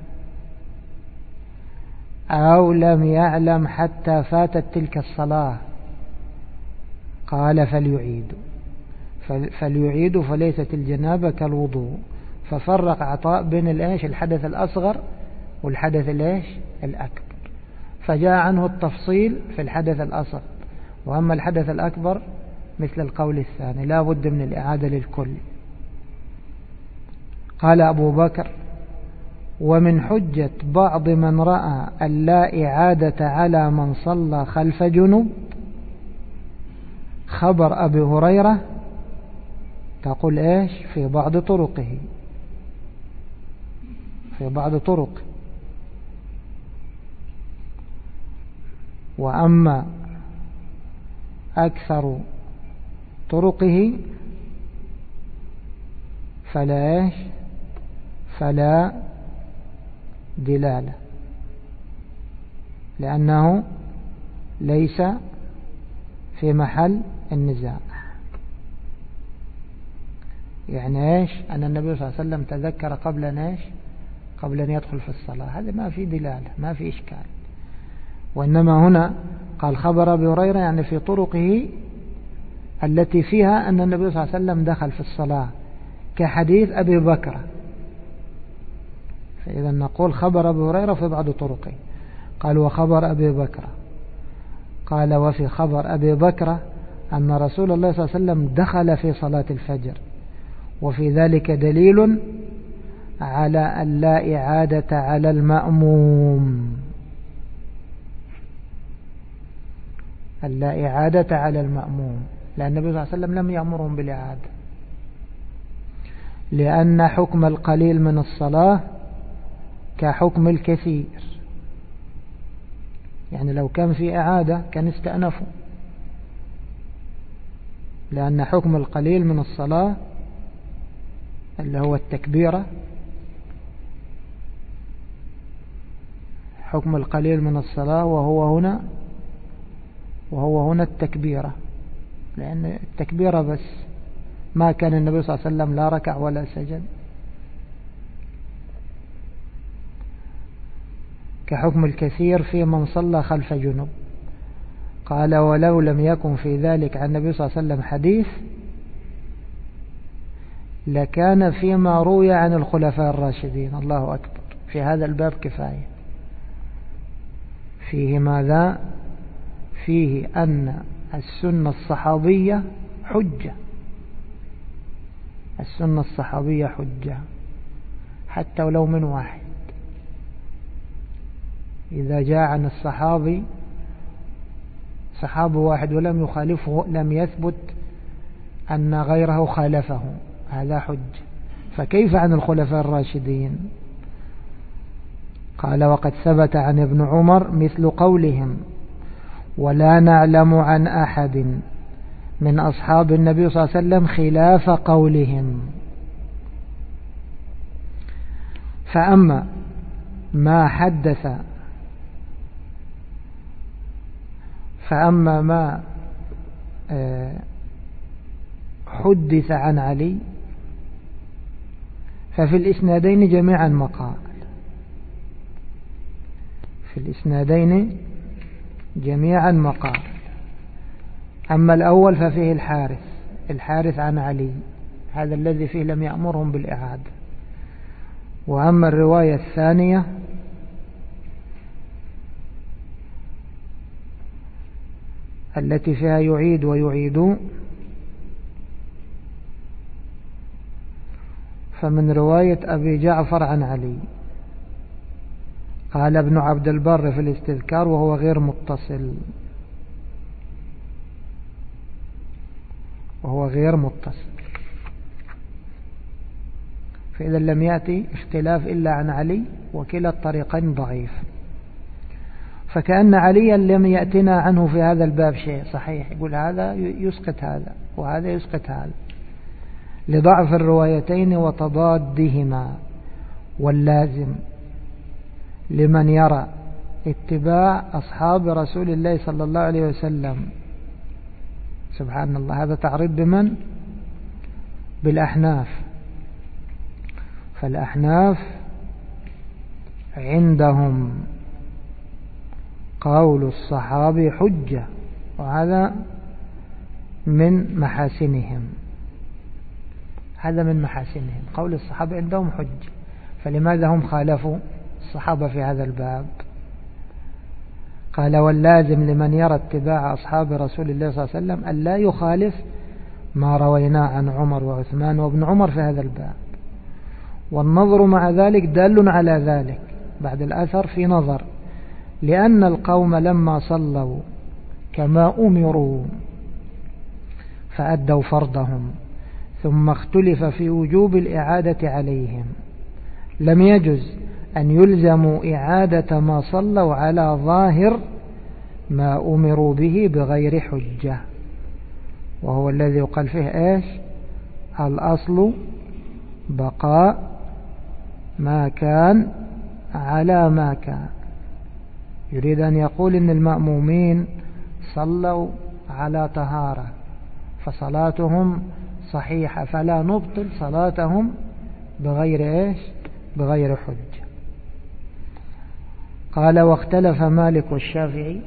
أو لم يعلم حتى فاتت تلك الصلاة، قال فليعيدوا فليعيدوا فليست الجنابة كالوضوء. ففرق عطاء بين الإيش الحدث الأصغر والحدث الإيش الأكبر، فجاء عنه التفصيل في الحدث الأصغر، وأما الحدث الأكبر مثل القول الثاني لا بد من الإعادة للكل. قال أبو بكر ومن حجة بعض من رأى أن لا إعادة على من صلى خلف جنوب خبر أبي هريرة تقول إيش في بعض طرقه في بعض طرق وأما أكثر طرقه فلا فلا دلالة، لأنه ليس في محل النزاع. يعني ايش؟ أن النبي صلى الله عليه وسلم تذكر قبل أن ايش؟ قبل أن يدخل في الصلاة، هذا ما في دلالة، ما في إشكال. وإنما هنا قال خبر أبي هريرة يعني في طرقه التي فيها أن النبي صلى الله عليه وسلم دخل في الصلاة، كحديث أبي بكر. فإذا نقول خبر أبي هريرة في بعض طرقه. قال وخبر أبي بكر، قال وفي خبر أبي بكر أن رسول الله صلى الله عليه وسلم دخل في صلاة الفجر، وفي ذلك دليل على أن لا إعادة على المأموم، أن لا إعادة على المأموم، لأن النبي صلى الله عليه وسلم لم يأمرهم بالإعادة، لأن حكم القليل من الصلاة كحكم الكثير. يعني لو كان في إعادة كان استأنفوا، لأن حكم القليل من الصلاة اللي هو التكبيرة، حكم القليل من الصلاة وهو هنا وهو هنا التكبيرة، لأن التكبيرة بس، ما كان النبي صلى الله عليه وسلم لا ركع ولا سجد، كحكم الكثير في من صلى خلف جنوب. قال ولو لم يكن في ذلك عن النبي صلى الله عليه وسلم حديث لكان فيما روي عن الخلفاء الراشدين. الله أكبر، في هذا الباب كفاية. فيه ماذا؟ فيه أن السنة الصحابية حجة، السنة الصحابية حجة حتى ولو من واحد. إذا جاء عن الصحابي صحابي واحد ولم يخالفه، لم يثبت أن غيره خالفه، هذا حج. فكيف عن الخلفاء الراشدين؟ قال وقد ثبت عن ابن عمر مثل قولهم ولا نعلم عن أحد من أصحاب النبي صلى الله عليه وسلم خلاف قولهم. فأما ما حدث فأما ما حدث عن علي ففي الإسنادين جميعا مقال، في الإسنادين جميعا مقال. أما الأول ففيه الحارث الحارث عن علي، هذا الذي فيه لم يأمرهم بالإعادة. وأما الرواية الثانية التي فيها يعيد ويعيد فمن رواية أبي جعفر عن علي. قال ابن عبد البر في الاستذكار وهو غير متصل، وهو غير متصل. فإذا لم يأتي اختلاف إلا عن علي، وكلا الطريقين ضعيف. فكأن عليا لم يأتنا عنه في هذا الباب شيء صحيح، يقول هذا يسقط هذا وهذا يسقط هذا، لضعف الروايتين وتضادهما. واللازم لمن يرى اتباع أصحاب رسول الله صلى الله عليه وسلم، سبحان الله، هذا تعريض بمن؟ بالأحناف. فالأحناف عندهم قول الصحابي حجة، وهذا من محاسنهم، هذا من محاسنهم، قول الصحابة عندهم حجة. فلماذا هم خالفوا الصحابة في هذا الباب؟ قال واللازم لمن يرى اتباع أصحاب رسول الله صلى الله عليه وسلم أن لا يخالف ما رويناه عن عمر وعثمان وابن عمر في هذا الباب. والنظر مع ذلك دال على ذلك، بعد الأثر في نظر، لأن القوم لما صلوا كما أمروا فأدوا فرضهم، ثم اختلف في وجوب الإعادة عليهم، لم يجز أن يلزموا إعادة ما صلوا على ظاهر ما أمروا به بغير حجة، وهو الذي يقال فيه إيش؟ الأصل بقاء ما كان على ما كان. يريد أن يقول إن المأمومين صلوا على طهارة فصلاتهم صحيحة، فلا نبطل صلاتهم بغير إيش؟ بغير حجة. قال واختلف مالك والشافعي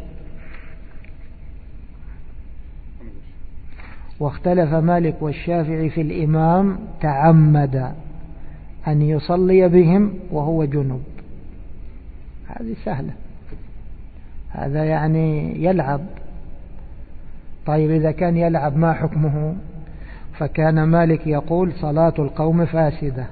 واختلف مالك والشافعي في الإمام تعمد أن يصلي بهم وهو جنب. هذه سهلة، هذا يعني يلعب. طيب إذا كان يلعب ما حكمه؟ فكان مالك يقول صلاة القوم فاسدة،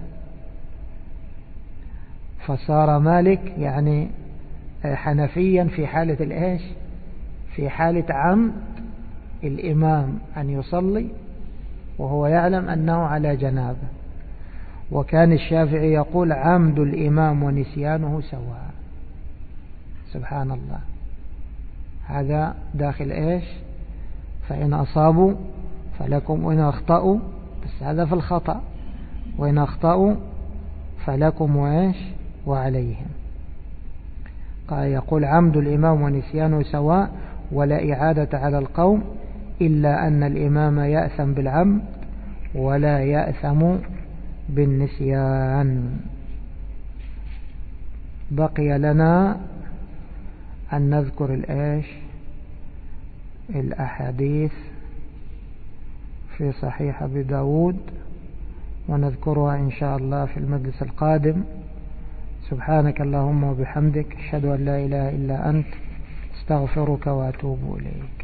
فصار مالك يعني حنفيا في حالة الإيش؟ في حالة عمد الإمام أن يصلي وهو يعلم أنه على جنابه. وكان الشافعي يقول عمد الإمام ونسيانه سواء. سبحان الله، هذا داخل إيش؟ فإن أصابوا فلكم وإن أخطأوا، بس هذا في الخطأ، وإن أخطأوا فلكم وإيش؟ وعليهم. قال يقول عمد الإمام ونسيانه سواء ولا إعادة على القوم، إلا أن الإمام يأثم بالعمد ولا يأثم بالنسيان. بقي لنا أن نذكر الإيش؟ الأحاديث في صحيح أبي داود، ونذكرها إن شاء الله في المجلس القادم. سبحانك اللهم وبحمدك، أشهد أن لا إله إلا أنت، استغفرك وأتوب إليك.